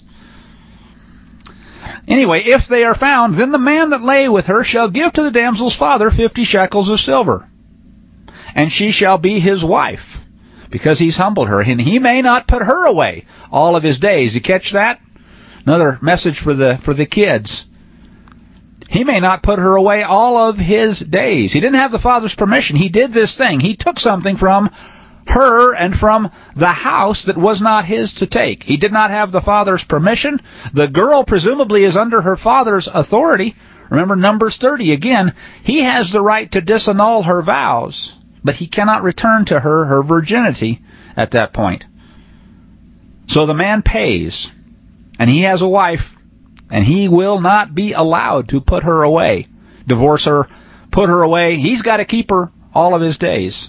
Anyway, if they are found, then the man that lay with her shall give to the damsel's father 50 shekels of silver, and she shall be his wife, because he's humbled her, and he may not put her away all of his days. You catch that? Another message for the kids. He may not put her away all of his days. He didn't have the father's permission. He did this thing. He took something from her and from the house that was not his to take. He did not have the father's permission. The girl presumably is under her father's authority. Remember Numbers 30 again. He has the right to disannul her vows, but he cannot return to her virginity at that point. So the man pays, and he has a wife, and he will not be allowed to put her away, divorce her, put her away. He's got to keep her all of his days.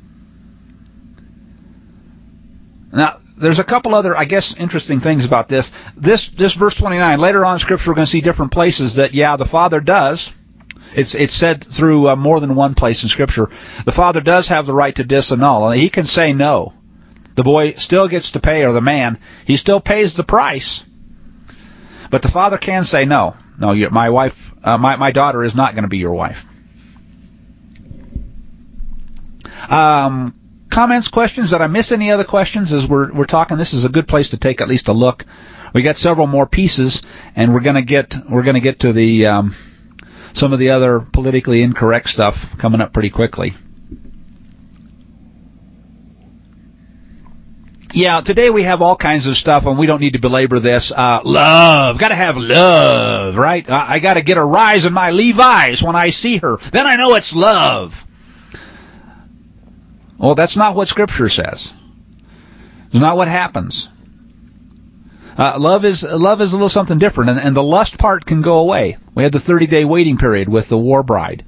Now, there's a couple other, I guess, interesting things about this. This verse 29, later on in Scripture, we're going to see different places that, the Father does. It's said through more than one place in Scripture. The Father does have the right to disannul. He can say no. The boy still gets to pay, or the man, he still pays the price. But the Father can say no. No, my wife, my daughter is not going to be your wife. Comments, questions? Did I miss any other questions as we're talking? This is a good place to take at least a look. We got several more pieces, and we're going to get to the some of the other politically incorrect stuff coming up pretty quickly. Yeah, today we have all kinds of stuff, and we don't need to belabor this. Love. Got to have love, right? I got to get a rise in my Levi's when I see her. Then I know it's love. Well, that's not what Scripture says. It's not what happens. Love is a little something different, and the lust part can go away. We had the 30-day waiting period with the war bride.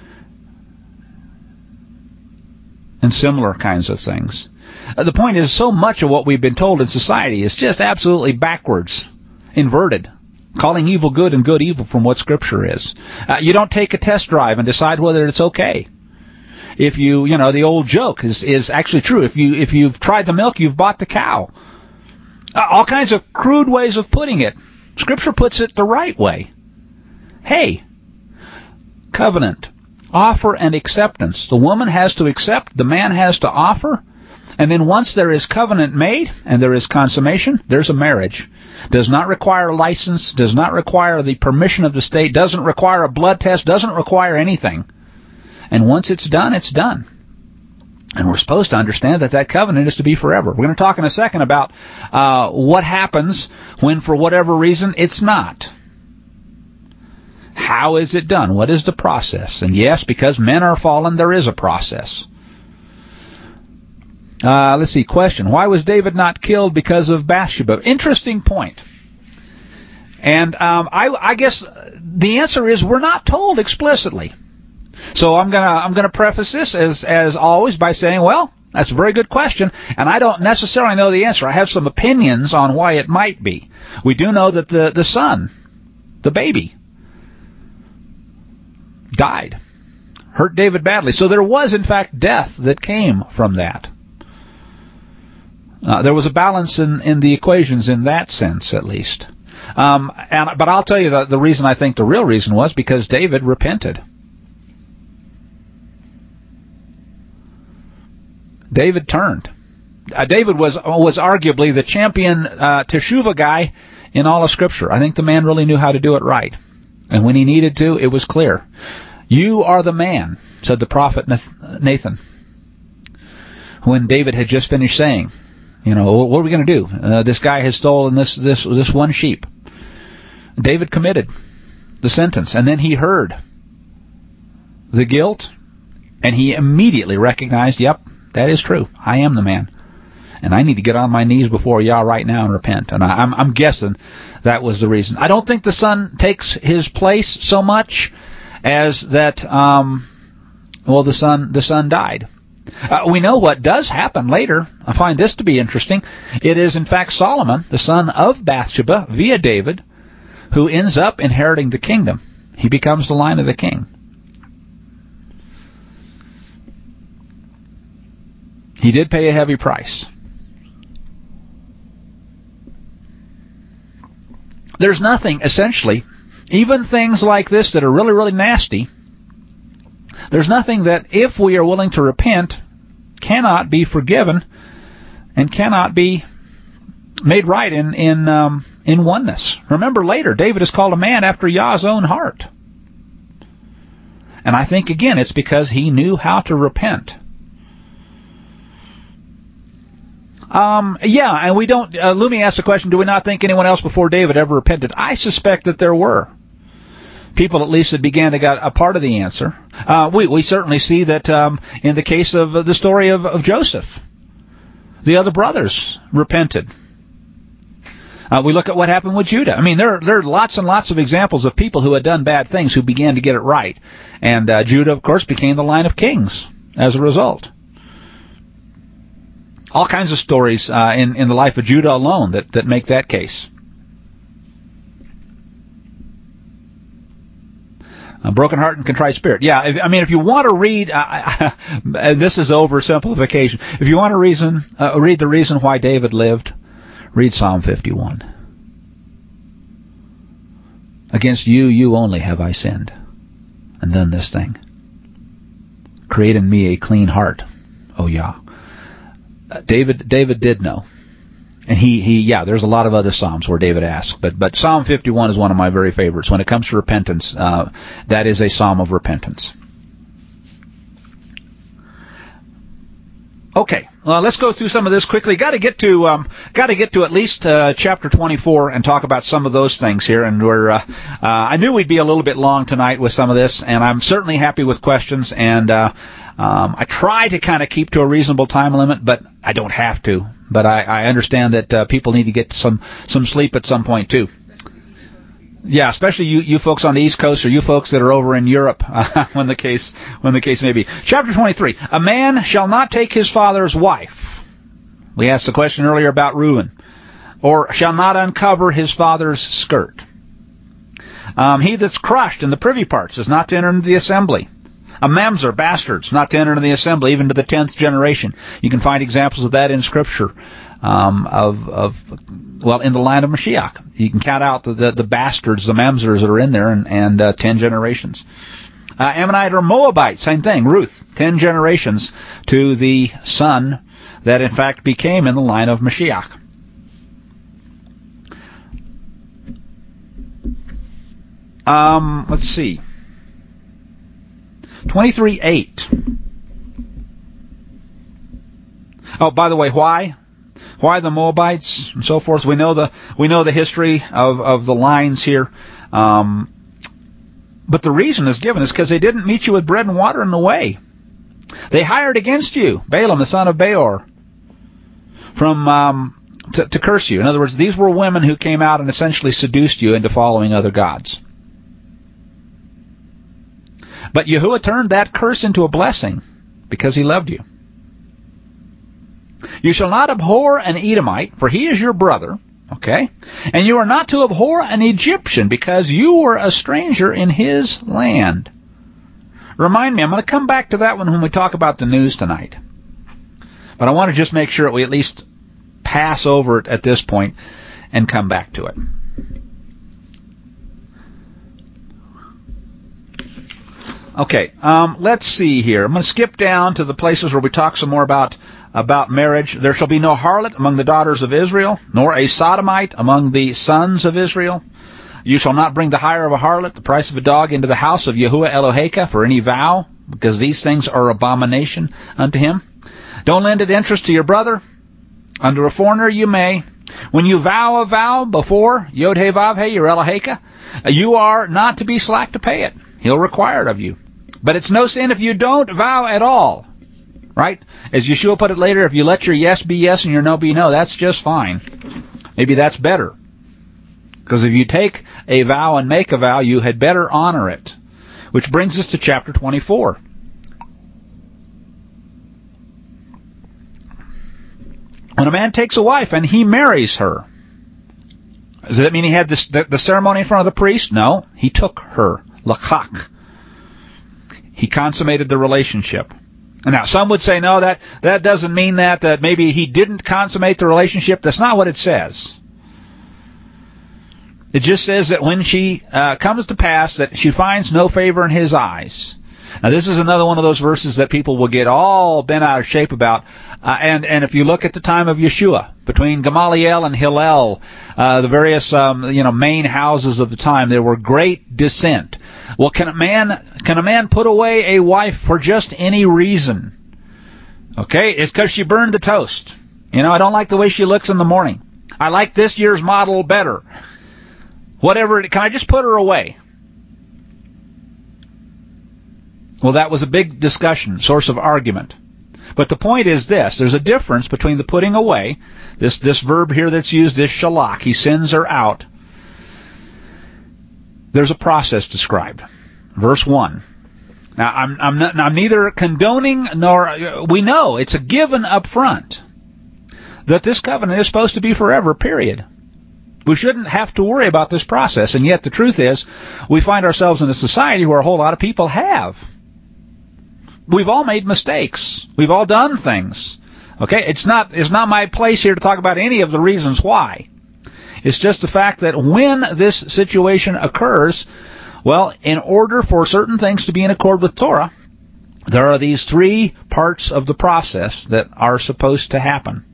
And similar kinds of things. The point is, so much of what we've been told in society is just absolutely backwards, inverted, calling evil good and good evil from what Scripture is. You don't take a test drive and decide whether it's okay. If the old joke is actually true. If you've tried the milk, you've bought the cow. All kinds of crude ways of putting it. Scripture puts it the right way. Hey, covenant, offer and acceptance. The woman has to accept, the man has to offer, and then once there is covenant made and there is consummation, there's a marriage. Does not require a license, does not require the permission of the state, doesn't require a blood test, doesn't require anything. And once it's done, it's done. And we're supposed to understand that covenant is to be forever. We're going to talk in a second about what happens when, for whatever reason, it's not. How is it done? What is the process? And yes, because men are fallen, there is a process. Let's see, question. Why was David not killed because of Bathsheba? Interesting point. And I guess the answer is we're not told explicitly. So I'm gonna preface this as always by saying, well, that's a very good question, and I don't necessarily know the answer. I have some opinions on why it might be. We do know that the son, the baby, died, hurt David badly. So there was, in fact, death that came from that. There was a balance in the equations in that sense, at least. But I'll tell you the reason I think the real reason was because David repented. David turned. David was arguably the champion teshuvah guy in all of Scripture. I think the man really knew how to do it right. And when he needed to, it was clear. You are the man, said the prophet Nathan, when David had just finished saying, what are we going to do? This guy has stolen this one sheep. David committed the sentence, and then he heard the guilt, and he immediately recognized, yep, that is true. I am the man. And I need to get on my knees before Yah right now and repent. And I'm guessing that was the reason. I don't think the son takes his place so much as that, the son died. We know what does happen later. I find this to be interesting. It is, in fact, Solomon, the son of Bathsheba, via David, who ends up inheriting the kingdom. He becomes the line of the king. He did pay a heavy price. There's nothing, essentially, even things like this that are really, really nasty, there's nothing that, if we are willing to repent, cannot be forgiven and cannot be made right in oneness. Remember, later, David is called a man after Yah's own heart. And I think, again, it's because he knew how to repent. And we don't, Lumi asked the question, do we not think anyone else before David ever repented? I suspect that there were people, at least, that began to get a part of the answer. We certainly see that in the case of the story of Joseph. The other brothers repented. We look at what happened with Judah. I mean, there are lots and lots of examples of people who had done bad things who began to get it right. And Judah, of course, became the line of kings as a result. All kinds of stories in the life of Judah alone that make that case. A broken heart and contrite spirit. Yeah, if you want to read, this is oversimplification. If you want to read the reason why David lived, read Psalm 51. Against you only have I sinned and done this thing. Create in me a clean heart, O Yah. David did know. And there's a lot of other Psalms where David asks, but Psalm 51 is one of my very favorites. When it comes to repentance, that is a Psalm of repentance. Okay, let's go through some of this quickly. Got to get to at least chapter 24 and talk about some of those things here. And I knew we'd be a little bit long tonight with some of this, and I'm certainly happy with questions. And I try to kind of keep to a reasonable time limit, but I don't have to. But I understand that people need to get some sleep at some point too. Yeah, especially you folks on the East Coast, or you folks that are over in Europe, when the case may be. Chapter 23. A man shall not take his father's wife. We asked the question earlier about Reuben. Or shall not uncover his father's skirt. He that's crushed in the privy parts is not to enter into the assembly. A mamzer, bastards, not to enter into the assembly, even to the 10th generation. You can find examples of that in Scripture. In the line of Mashiach. You can count out the bastards, the mamzers that are in there, and 10 generations. Ammonite or Moabite, same thing. Ruth, 10 generations to the son that in fact became in the line of Mashiach. Let's see. 23:8. Oh, by the way, why? Why the Moabites and so forth? We know the history of the lines here. But the reason is given is because they didn't meet you with bread and water in the way. They hired against you, Balaam, the son of Beor, to curse you. In other words, these were women who came out and essentially seduced you into following other gods. But Yahuwah turned that curse into a blessing because he loved you. You shall not abhor an Edomite, for he is your brother. Okay? And you are not to abhor an Egyptian, because you were a stranger in his land. Remind me, I'm going to come back to that one when we talk about the news tonight. But I want to just make sure that we at least pass over it at this point and come back to it. Okay, let's see here. I'm going to skip down to the places where we talk some more about about marriage. There shall be no harlot among the daughters of Israel, nor a sodomite among the sons of Israel. You shall not bring the hire of a harlot, the price of a dog, into the house of Yahuwah Eloheka for any vow, because these things are abomination unto him. Don't lend it interest to your brother. Unto a foreigner you may. When you vow a vow before Yod-Heh-Vav-Heh, your Eloheka, you are not to be slack to pay it. He'll require it of you. But it's no sin if you don't vow at all. Right? As Yeshua put it later, if you let your yes be yes and your no be no, that's just fine. Maybe that's better. Because if you take a vow and make a vow, you had better honor it. Which brings us to chapter 24. When a man takes a wife and he marries her, does that mean he had the ceremony in front of the priest? No, he took her. Lakach. He consummated the relationship. Now, some would say, no, that doesn't mean that maybe he didn't consummate the relationship. That's not what it says. It just says that when she comes to pass, that she finds no favor in his eyes. Now, this is another one of those verses that people will get all bent out of shape about. And if you look at the time of Yeshua, between Gamaliel and Hillel, the various main houses of the time, there were great dissent. Well, can a man put away a wife for just any reason? Okay, it's because she burned the toast. I don't like the way she looks in the morning. I like this year's model better. Whatever, can I just put her away? Well, that was a big discussion, source of argument. But the point is this: there's a difference between the putting away, this verb here that's used, this shalach, he sends her out. There's a process described. Verse 1. Now, I'm neither condoning nor, we know it's a given up front that this covenant is supposed to be forever, period. We shouldn't have to worry about this process, and yet the truth is we find ourselves in a society where a whole lot of people have. We've all made mistakes. We've all done things. Okay? It's not my place here to talk about any of the reasons why. It's just the fact that when this situation occurs, well, in order for certain things to be in accord with Torah, there are these three parts of the process that are supposed to happen.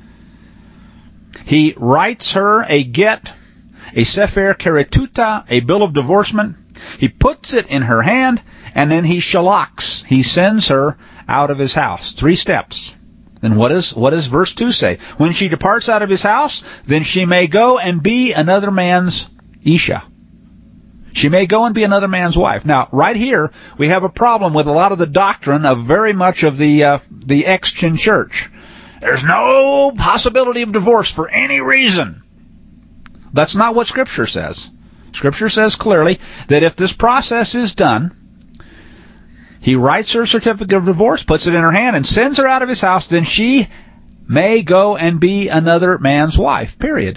He writes her a get, a sefer keretuta, a bill of divorcement. He puts it in her hand, and then he shalaks. He sends her out of his house. 3 steps. Then what does verse 2 say? When she departs out of his house, then she may go and be another man's Isha. She may go and be another man's wife. Now, right here, we have a problem with a lot of the doctrine of very much of the ex-Chin church. There's no possibility of divorce for any reason. That's not what Scripture says. Scripture says clearly that if this process is done, he writes her certificate of divorce, puts it in her hand, and sends her out of his house, then she may go and be another man's wife, period.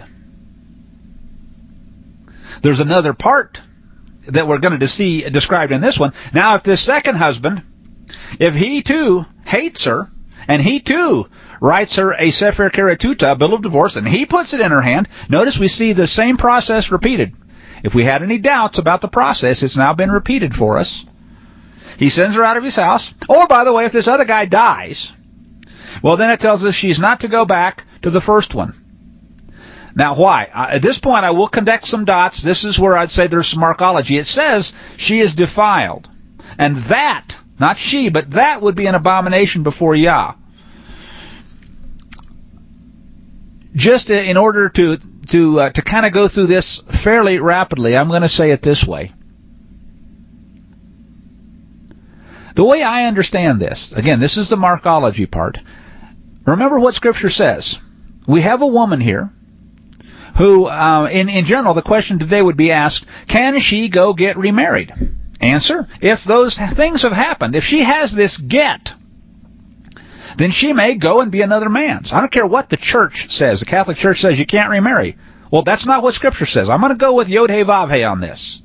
There's another part that we're going to see described in this one. Now, if this second husband, if he too hates her, and he too writes her a sefer keretuta, a bill of divorce, and he puts it in her hand, notice we see the same process repeated. If we had any doubts about the process, it's now been repeated for us. He sends her out of his house. Or, by the way, if this other guy dies, well, then it tells us she's not to go back to the first one. Now, why? At this point, I will connect some dots. This is where I'd say there's some markology. It says she is defiled. And that, not she, but that would be an abomination before Yah. Just in order to kind of go through this fairly rapidly, I'm going to say it this way. The way I understand this, again, this is the markology part. Remember what Scripture says. We have a woman here who, in general, the question today would be asked, can she go get remarried? Answer, if those things have happened, if she has this get, then she may go and be another man's. I don't care what the church says. The Catholic Church says you can't remarry. Well, that's not what Scripture says. I'm going to go with Yod-Heh-Vav-Heh on this.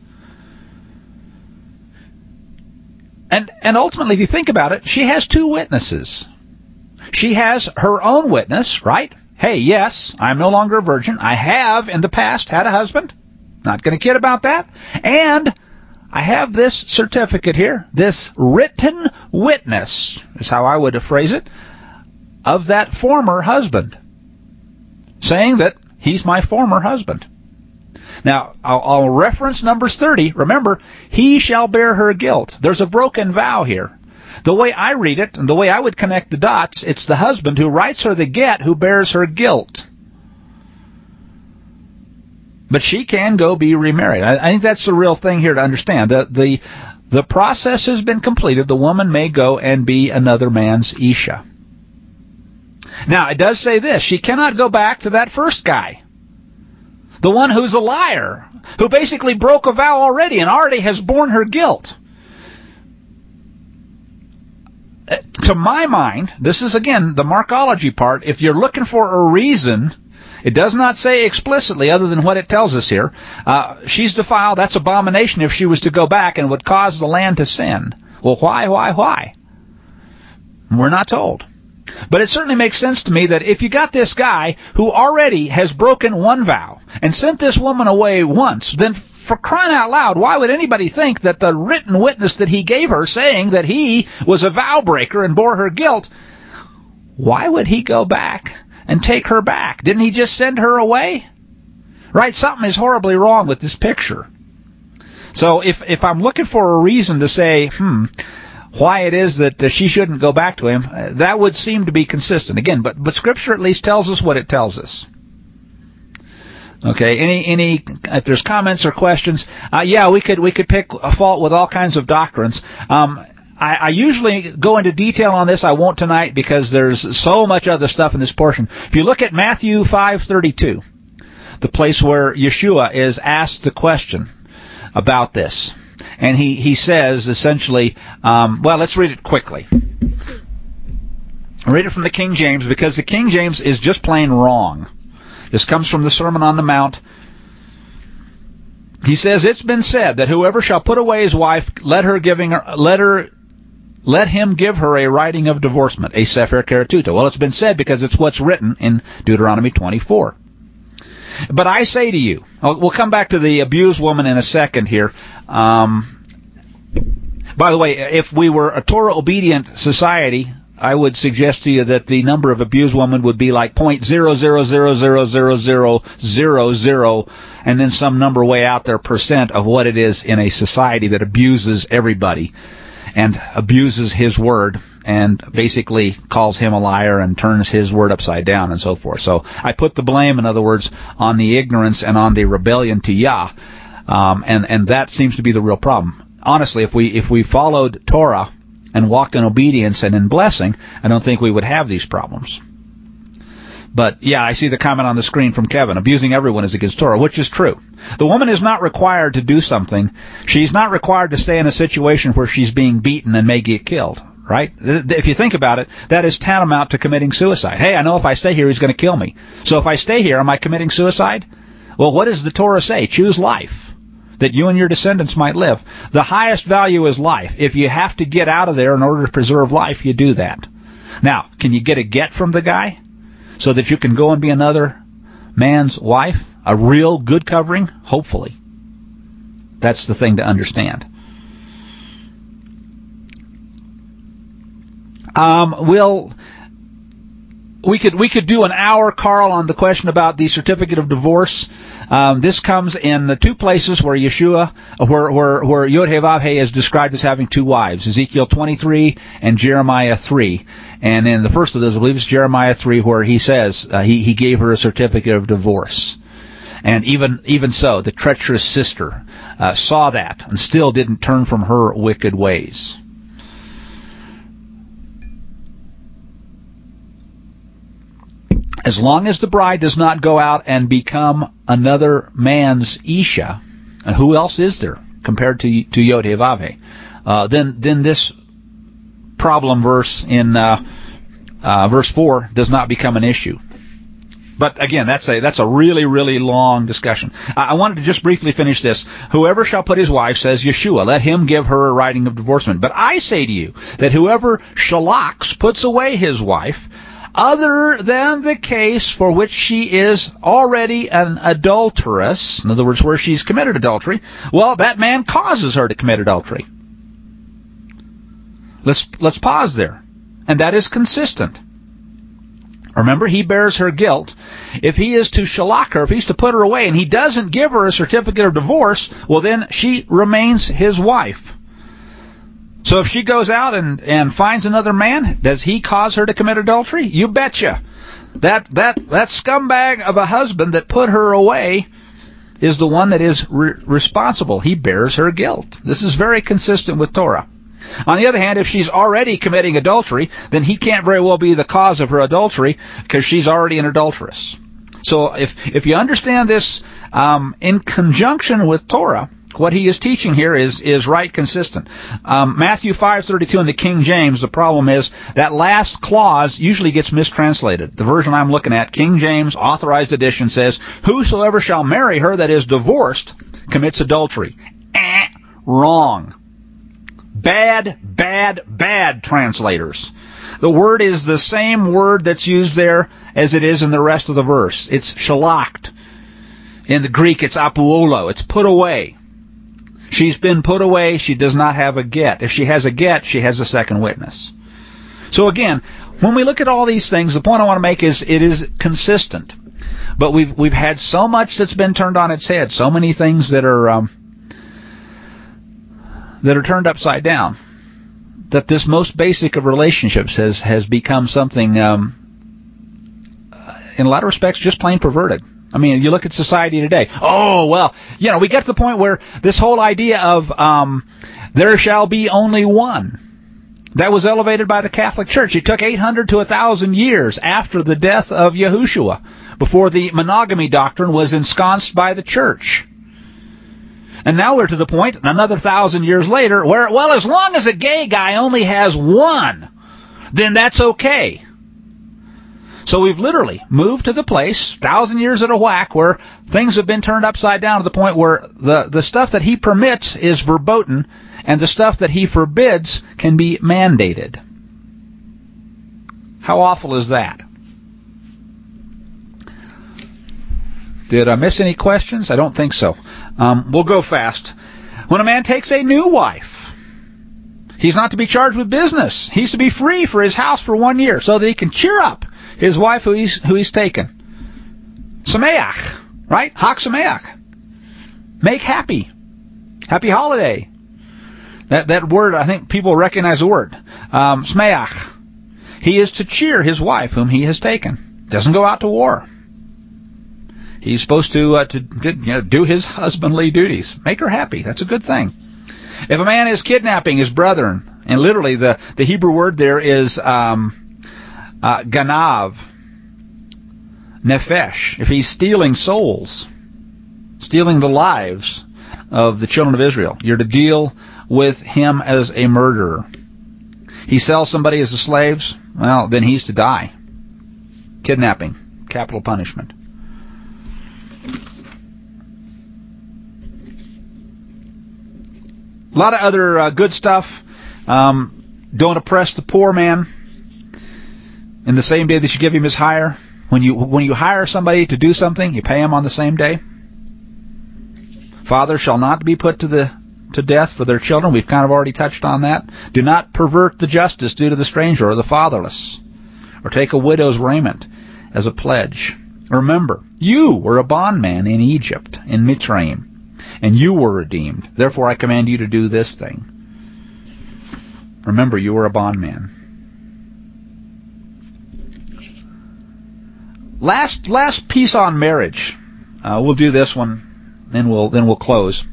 And ultimately, if you think about it, she has 2 witnesses. She has her own witness, right? Hey, yes, I'm no longer a virgin. I have, in the past, had a husband. Not going to kid about that. And I have this certificate here, this written witness, is how I would phrase it, of that former husband, saying that he's my former husband. Now, I'll reference Numbers 30. Remember, he shall bear her guilt. There's a broken vow here. The way I read it, and the way I would connect the dots, it's the husband who writes her the get who bears her guilt. But she can go be remarried. I think that's the real thing here to understand. The process has been completed. The woman may go and be another man's Isha. Now, it does say this. She cannot go back to that first guy. The one who's a liar, who basically broke a vow already and already has borne her guilt. To my mind, this is, again, the Markology part. If you're looking for a reason, it does not say explicitly other than what it tells us here. She's defiled. That's abomination if she was to go back and would cause the land to sin. Well, why? We're not told. But it certainly makes sense to me that if you got this guy who already has broken one vow and sent this woman away once, then for crying out loud, why would anybody think that the written witness that he gave her saying that he was a vow breaker and bore her guilt, why would he go back and take her back? Didn't he just send her away? Right? Something is horribly wrong with this picture. So if I'm looking for a reason to say, why it is that she shouldn't go back to him, that would seem to be consistent. Again, but Scripture at least tells us what it tells us. Okay, any if there's comments or questions, we could pick a fault with all kinds of doctrines. I usually go into detail on this. I won't tonight because there's so much other stuff in this portion. If you look at Matthew 5:32, the place where Yeshua is asked the question about this, and he says essentially, let's read it quickly. I'll read it from the King James because the King James is just plain wrong. This comes from the Sermon on the Mount. He says, "It's been said that whoever shall put away his wife, let him give her a writing of divorcement, a sefer keretuta." Well, it's been said because it's what's written in Deuteronomy 24. "But I say to you," we'll come back to the abused woman in a second here. By the way, if we were a Torah-obedient society, I would suggest to you that the number of abused women would be like 0.000000000, and then some number way out there percent of what it is in a society that abuses everybody and abuses his word and basically calls him a liar and turns his word upside down and so forth. So I put the blame, in other words, on the ignorance and on the rebellion to Yah, and that seems to be the real problem. Honestly, if we followed Torah and walked in obedience and in blessing, I don't think we would have these problems. But, I see the comment on the screen from Kevin. Abusing everyone is against Torah, which is true. The woman is not required to do something. She's not required to stay in a situation where she's being beaten and may get killed, right? If you think about it, that is tantamount to committing suicide. Hey, I know if I stay here, he's going to kill me. So if I stay here, am I committing suicide? Well, what does the Torah say? Choose life, that you and your descendants might live. The highest value is life. If you have to get out of there in order to preserve life, you do that. Now, can you get a get from the guy so that you can go and be another man's wife? A real good covering? Hopefully. That's the thing to understand. We could do an hour, Carl, on the question about the certificate of divorce. This comes in the two places where Yeshua, where Yod-Heh-Vav-Heh is described as having two wives, Ezekiel 23 and Jeremiah 3. And in the first of those, I believe it's Jeremiah 3, where he says he gave her a certificate of divorce. And even so, the treacherous sister saw that and still didn't turn from her wicked ways. As long as the bride does not go out and become another man's Isha, and who else is there compared to Yod-Heh-Vav-Heh, then this problem verse in verse 4 does not become an issue. But again, that's a really, really long discussion. I wanted to just briefly finish this. Whoever shall put his wife, says Yeshua, let him give her a writing of divorcement. But I say to you that whoever shalaks, puts away his wife, other than the case for which she is already an adulteress, in other words, where she's committed adultery, well, that man causes her to commit adultery. Let's pause there. And that is consistent. Remember, he bears her guilt. If he is to shalak her, if he's to put her away, and he doesn't give her a certificate of divorce, well, then she remains his wife. So if she goes out and finds another man, does he cause her to commit adultery? You betcha. That scumbag of a husband that put her away is the one that is responsible. He bears her guilt. This is very consistent with Torah. On the other hand, if she's already committing adultery, then he can't very well be the cause of her adultery because she's already an adulteress. So if you understand this in conjunction with Torah, what he is teaching here is right consistent. Matthew 5:32 in the King James, the problem is that last clause usually gets mistranslated. The version I'm looking at, King James Authorized Edition, says, "Whosoever shall marry her that is divorced commits adultery." Wrong. Bad translators. The word is the same word that's used there as it is in the rest of the verse. It's shalakt. In the Greek, it's apuolo. It's put away. She's been put away. She does not have a get. If she has a get, she has a second witness. So again, when we look at all these things, the point I want to make is it is consistent. But we've had so much that's been turned on its head, so many things that are turned upside down, that this most basic of relationships has become something, in a lot of respects, just plain perverted. I mean, you look at society today. Oh, well, we get to the point where this whole idea of there shall be only one, that was elevated by the Catholic Church. It took 800 to 1,000 years after the death of Yahushua before the monogamy doctrine was ensconced by the Church. And now we're to the point, another 1,000 years later, where, well, as long as a gay guy only has one, then that's okay. So we've literally moved to the place, 1,000 years at a whack, where things have been turned upside down to the point where the stuff that he permits is verboten, and the stuff that he forbids can be mandated. How awful is that? Did I miss any questions? I don't think so. We'll go fast. When a man takes a new wife, he's not to be charged with business. He's to be free for his house for 1 year so that he can cheer up his wife who he's taken. Sameach, right? Hak Sameach. Make happy. Happy holiday. That word, I think people recognize the word. Sameach. He is to cheer his wife whom he has taken. Doesn't go out to war. He's supposed to do his husbandly duties. Make her happy. That's a good thing. If a man is kidnapping his brethren, and literally the Hebrew word there is ganav, nefesh. If he's stealing souls, stealing the lives of the children of Israel, you're to deal with him as a murderer. He sells somebody as a slaves, well, then he's to die. Kidnapping, capital punishment. A lot of other good stuff. Don't oppress the poor man in the same day that you give him his hire. When you hire somebody to do something, you pay him on the same day. Fathers shall not be put to death for their children. We've kind of already touched on that. Do not pervert the justice due to the stranger or the fatherless, or take a widow's raiment as a pledge. Remember, you were a bondman in Egypt, in Mitzrayim, and you were redeemed. Therefore I command you to do this thing. Remember, you were a bondman. Last piece on marriage. We'll do this one, then we'll close.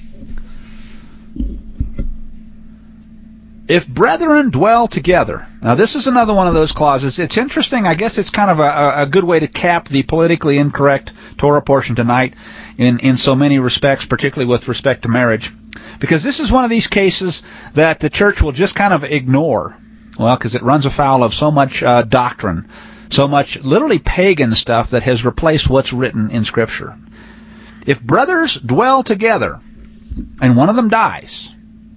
If brethren dwell together. Now, this is another one of those clauses. It's interesting. I guess it's kind of a good way to cap the politically incorrect Torah portion tonight in so many respects, particularly with respect to marriage. Because this is one of these cases that the church will just kind of ignore. Well, because it runs afoul of so much doctrine, so much literally pagan stuff that has replaced what's written in Scripture. If brothers dwell together and one of them dies,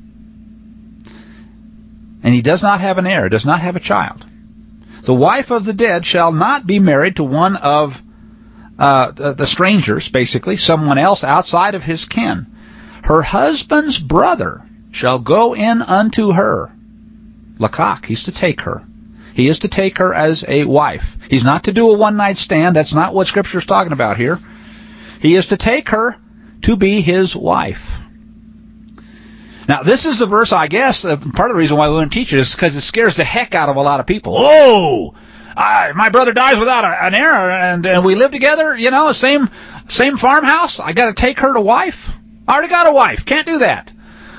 and he does not have an heir, does not have a child, the wife of the dead shall not be married to one of the strangers, basically, someone else outside of his kin. Her husband's brother shall go in unto her. Lakach, he's to take her. He is to take her as a wife. He's not to do a one-night stand. That's not what Scripture is talking about here. He is to take her to be his wife. Now, this is the verse, I guess, part of the reason why we wouldn't teach it is because it scares the heck out of a lot of people. Oh, my brother dies without an heir, and we live together, same farmhouse. I got to take her to wife? I already got a wife. Can't do that.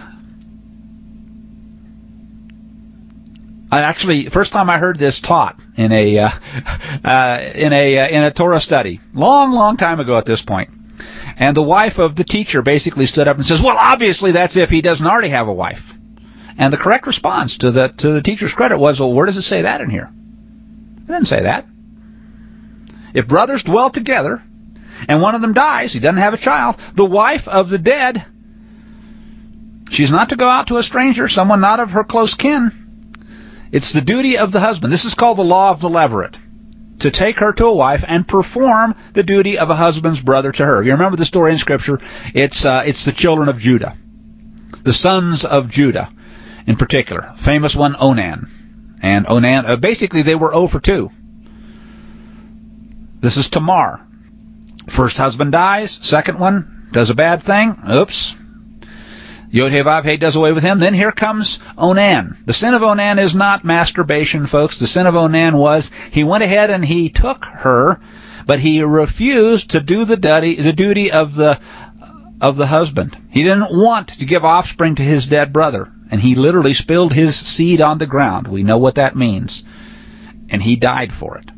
First time I heard this taught in a Torah study, long time ago at this point. And the wife of the teacher basically stood up and says, well, obviously that's if he doesn't already have a wife. And the correct response to the teacher's credit was, well, where does it say that in here? It didn't say that. If brothers dwell together and one of them dies, he doesn't have a child, the wife of the dead, she's not to go out to a stranger, someone not of her close kin. It's the duty of the husband. This is called the law of the levirate. To take her to a wife and perform the duty of a husband's brother to her. You remember the story in Scripture? It's the children of Judah, the sons of Judah, in particular. Famous one, Onan, and Onan. Basically, they were 0 for 2. This is Tamar. First husband dies. Second one does a bad thing. Oops. Yod-Heh-Vav-Heh does away with him. Then here comes Onan. The sin of Onan is not masturbation, folks. The sin of Onan was he went ahead and he took her, but he refused to do the duty of the husband. He didn't want to give offspring to his dead brother, and he literally spilled his seed on the ground. We know what that means. And he died for it.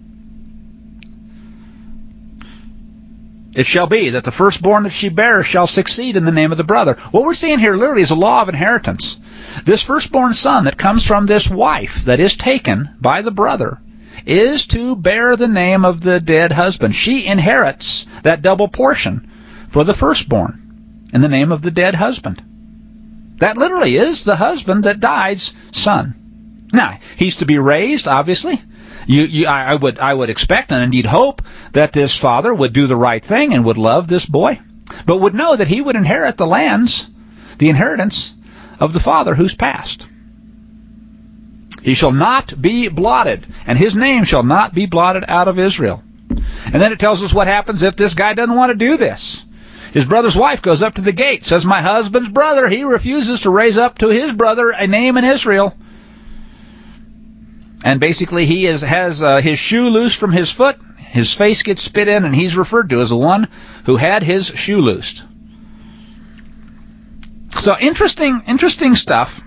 It shall be that the firstborn that she bears shall succeed in the name of the brother. What we're seeing here literally is a law of inheritance. This firstborn son that comes from this wife that is taken by the brother is to bear the name of the dead husband. She inherits that double portion for the firstborn in the name of the dead husband. That literally is the husband that died's son. Now, he's to be raised, obviously. I would expect and indeed hope that this father would do the right thing and would love this boy, but would know that he would inherit the inheritance of the father who's passed. He shall not be blotted, and his name shall not be blotted out of Israel. And then it tells us what happens if this guy doesn't want to do this. His brother's wife goes up to the gate, says, my husband's brother, he refuses to raise up to his brother a name in Israel. And basically he has his shoe loosed from his foot, his face gets spit in, and he's referred to as the one who had his shoe loosed. So interesting stuff.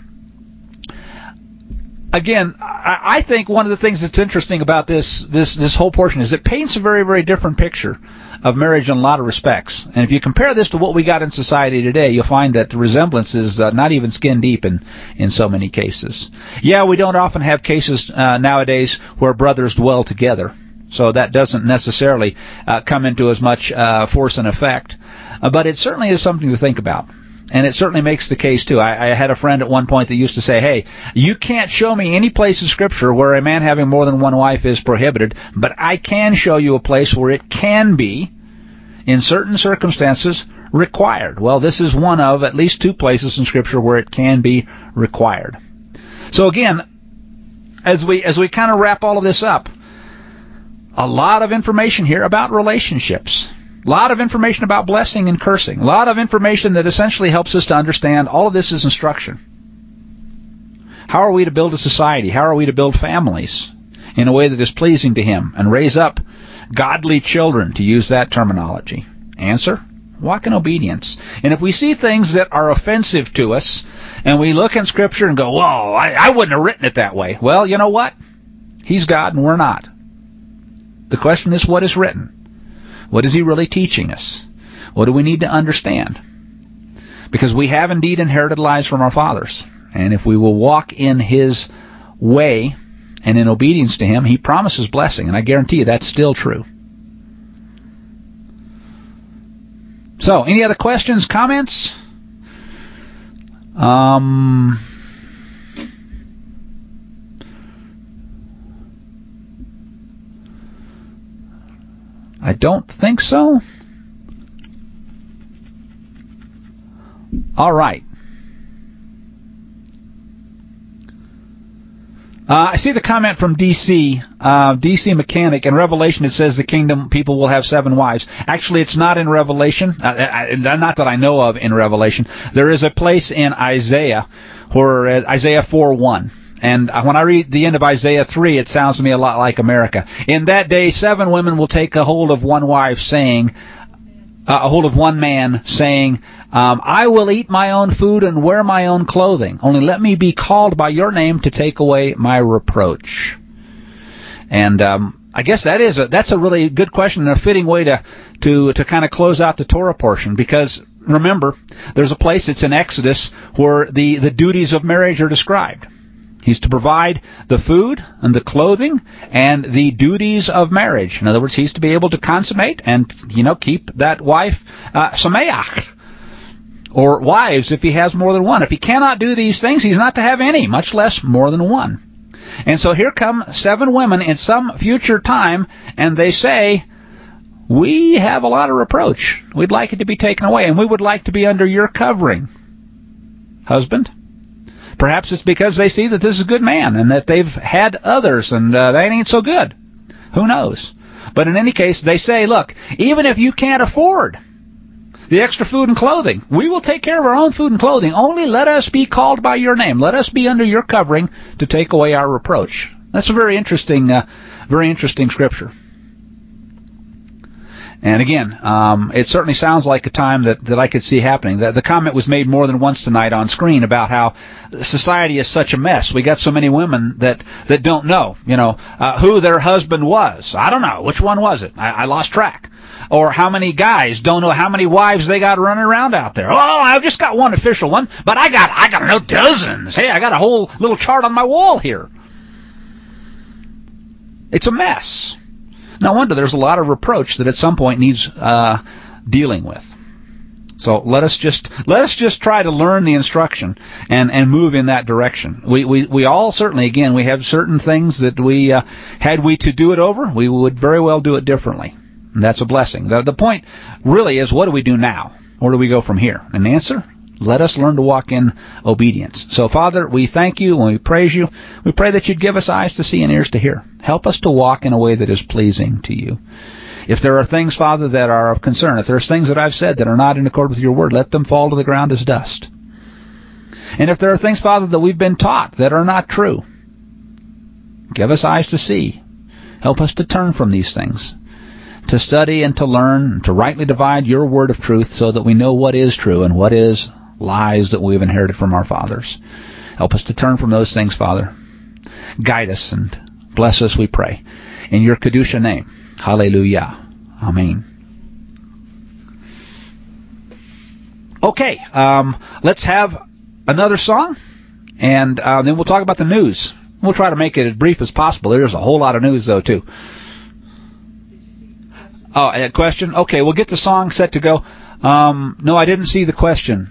Again, I think one of the things that's interesting about this whole portion is it paints a very, very different picture of marriage in a lot of respects. And if you compare this to what we got in society today, you'll find that the resemblance is not even skin deep in so many cases. Yeah, we don't often have cases nowadays where brothers dwell together, so that doesn't necessarily come into as much force and effect. But it certainly is something to think about. And it certainly makes the case, too. I had a friend at one point that used to say, hey, you can't show me any place in Scripture where a man having more than one wife is prohibited, but I can show you a place where it can be, in certain circumstances, required. Well, this is one of at least 2 places in Scripture where it can be required. So again, as we kind of wrap all of this up, a lot of information here about relationships. A lot of information about blessing and cursing. A lot of information that essentially helps us to understand all of this is instruction. How are we to build a society? How are we to build families in a way that is pleasing to Him and raise up godly children, to use that terminology? Answer: walk in obedience. And if we see things that are offensive to us and we look in Scripture and go, whoa, I wouldn't have written it that way. Well, you know what? He's God and we're not. The question is, what is written? What is He really teaching us? What do we need to understand? Because we have indeed inherited lives from our fathers. And if we will walk in His way and in obedience to Him, He promises blessing. And I guarantee you that's still true. So, any other questions, comments? I don't think so. All right. I see the comment from DC Mechanic. In Revelation, it says the kingdom people will have 7 wives. Actually, it's not in Revelation. Not that I know of in Revelation. There is a place in Isaiah where Isaiah 4:1. And when I read the end of Isaiah 3, it sounds to me a lot like America. In that day, 7 women will take a hold of one wife, saying, a hold of one man, saying, I will eat my own food and wear my own clothing. Only let me be called by your name to take away my reproach. And I guess that's a really good question and a fitting way to kind of close out the Torah portion, because remember, there's a place, it's in Exodus, where the duties of marriage are described. He's to provide the food and the clothing and the duties of marriage. In other words, he's to be able to consummate and, keep that wife sameach, or wives if he has more than one. If he cannot do these things, he's not to have any, much less more than one. And so here come 7 women in some future time, and they say, we have a lot of reproach. We'd like it to be taken away, and we would like to be under your covering, husband. Perhaps it's because they see that this is a good man and that they've had others and that ain't so good. Who knows? But in any case, they say, look, even if you can't afford the extra food and clothing, we will take care of our own food and clothing. Only let us be called by your name. Let us be under your covering to take away our reproach. That's a very interesting scripture. And again, it certainly sounds like a time that I could see happening. The comment was made more than once tonight on screen about how society is such a mess. We got so many women that don't know, who their husband was. I don't know. Which one was it? I lost track. Or how many guys don't know how many wives they got running around out there. Oh, I've just got one official one, but I got dozens. Hey, I got a whole little chart on my wall here. It's a mess. No wonder there's a lot of reproach that at some point needs dealing with. So let us just try to learn the instruction and move in that direction. We all certainly, again, we have certain things that had we to do it over, we would very well do it differently. And that's a blessing. The point really is, what do we do now? Where do we go from here? And the answer? Let us learn to walk in obedience. So, Father, we thank you and we praise you. We pray that you'd give us eyes to see and ears to hear. Help us to walk in a way that is pleasing to you. If there are things, Father, that are of concern, if there's things that I've said that are not in accord with your word, let them fall to the ground as dust. And if there are things, Father, that we've been taught that are not true, give us eyes to see. Help us to turn from these things, to study and to learn, to rightly divide your word of truth so that we know what is true and what is lies that we've inherited from our fathers. Help us to turn from those things, Father. Guide us and bless us, we pray. In your Kedusha name. Hallelujah. Amen. Okay, let's have another song, and then we'll talk about the news. We'll try to make it as brief as possible. There's a whole lot of news, though, too. Oh, a question? Okay, we'll get the song set to go. No, I didn't see the question.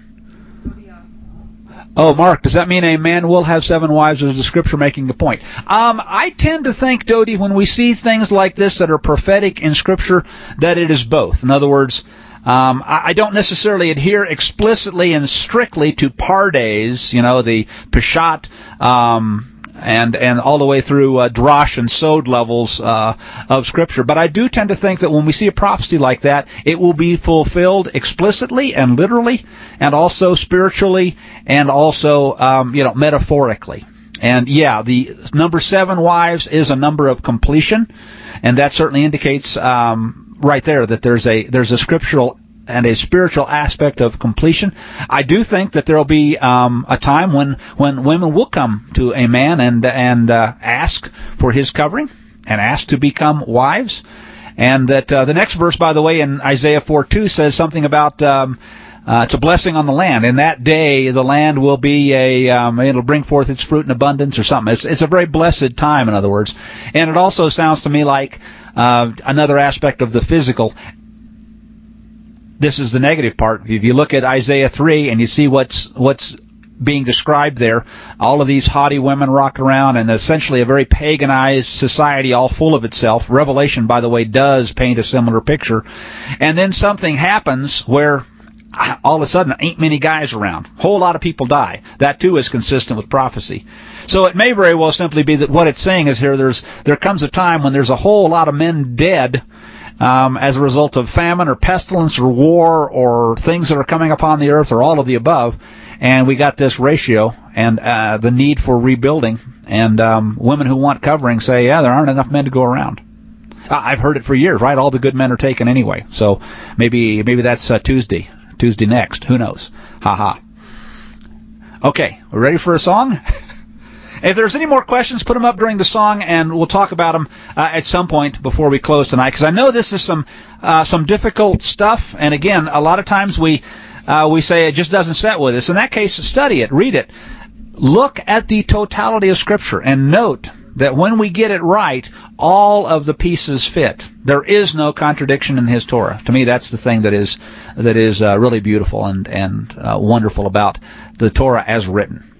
Oh, Mark, does that mean a man will have 7 wives, or is the scripture making a point? I tend to think, Dodie, when we see things like this that are prophetic in scripture, that it is both. In other words, I don't necessarily adhere explicitly and strictly to pardes, the Peshat, and all the way through Drash and Sod levels of Scripture. But I do tend to think that when we see a prophecy like that, it will be fulfilled explicitly and literally, and also spiritually, and also metaphorically. And the number 7 wives is a number of completion, and that certainly indicates right there that there's a scriptural and a spiritual aspect of completion. I do think that there will be a time when women will come to a man and ask for his covering and ask to become wives, and that the next verse, by the way, in Isaiah 4:2 says something about it's a blessing on the land. In that day, the land will be it'll bring forth its fruit in abundance or something. It's a very blessed time, in other words. And it also sounds to me like another aspect of the physical. This is the negative part. If you look at Isaiah 3 and you see what's being described there, all of these haughty women rocking around, and essentially a very paganized society all full of itself. Revelation, by the way, does paint a similar picture. And then something happens where all of a sudden ain't many guys around. A whole lot of people die. That too is consistent with prophecy. So it may very well simply be that what it's saying is here, there comes a time when there's a whole lot of men dead as a result of famine or pestilence or war or things that are coming upon the earth or all of the above, and we got this ratio and the need for rebuilding, and women who want covering say, yeah, there aren't enough men to go around. I've heard it for years, right? All the good men are taken anyway. So maybe that's Tuesday next. Who knows? Ha ha. Okay, we're ready for a song? If there's any more questions, put them up during the song, and we'll talk about them at some point before we close tonight. Because I know this is some difficult stuff, and again, a lot of times we say it just doesn't set with us. In that case, study it, read it, look at the totality of Scripture, and note that when we get it right, all of the pieces fit. There is no contradiction in His Torah. To me, that's the thing that is really beautiful and wonderful about the Torah as written.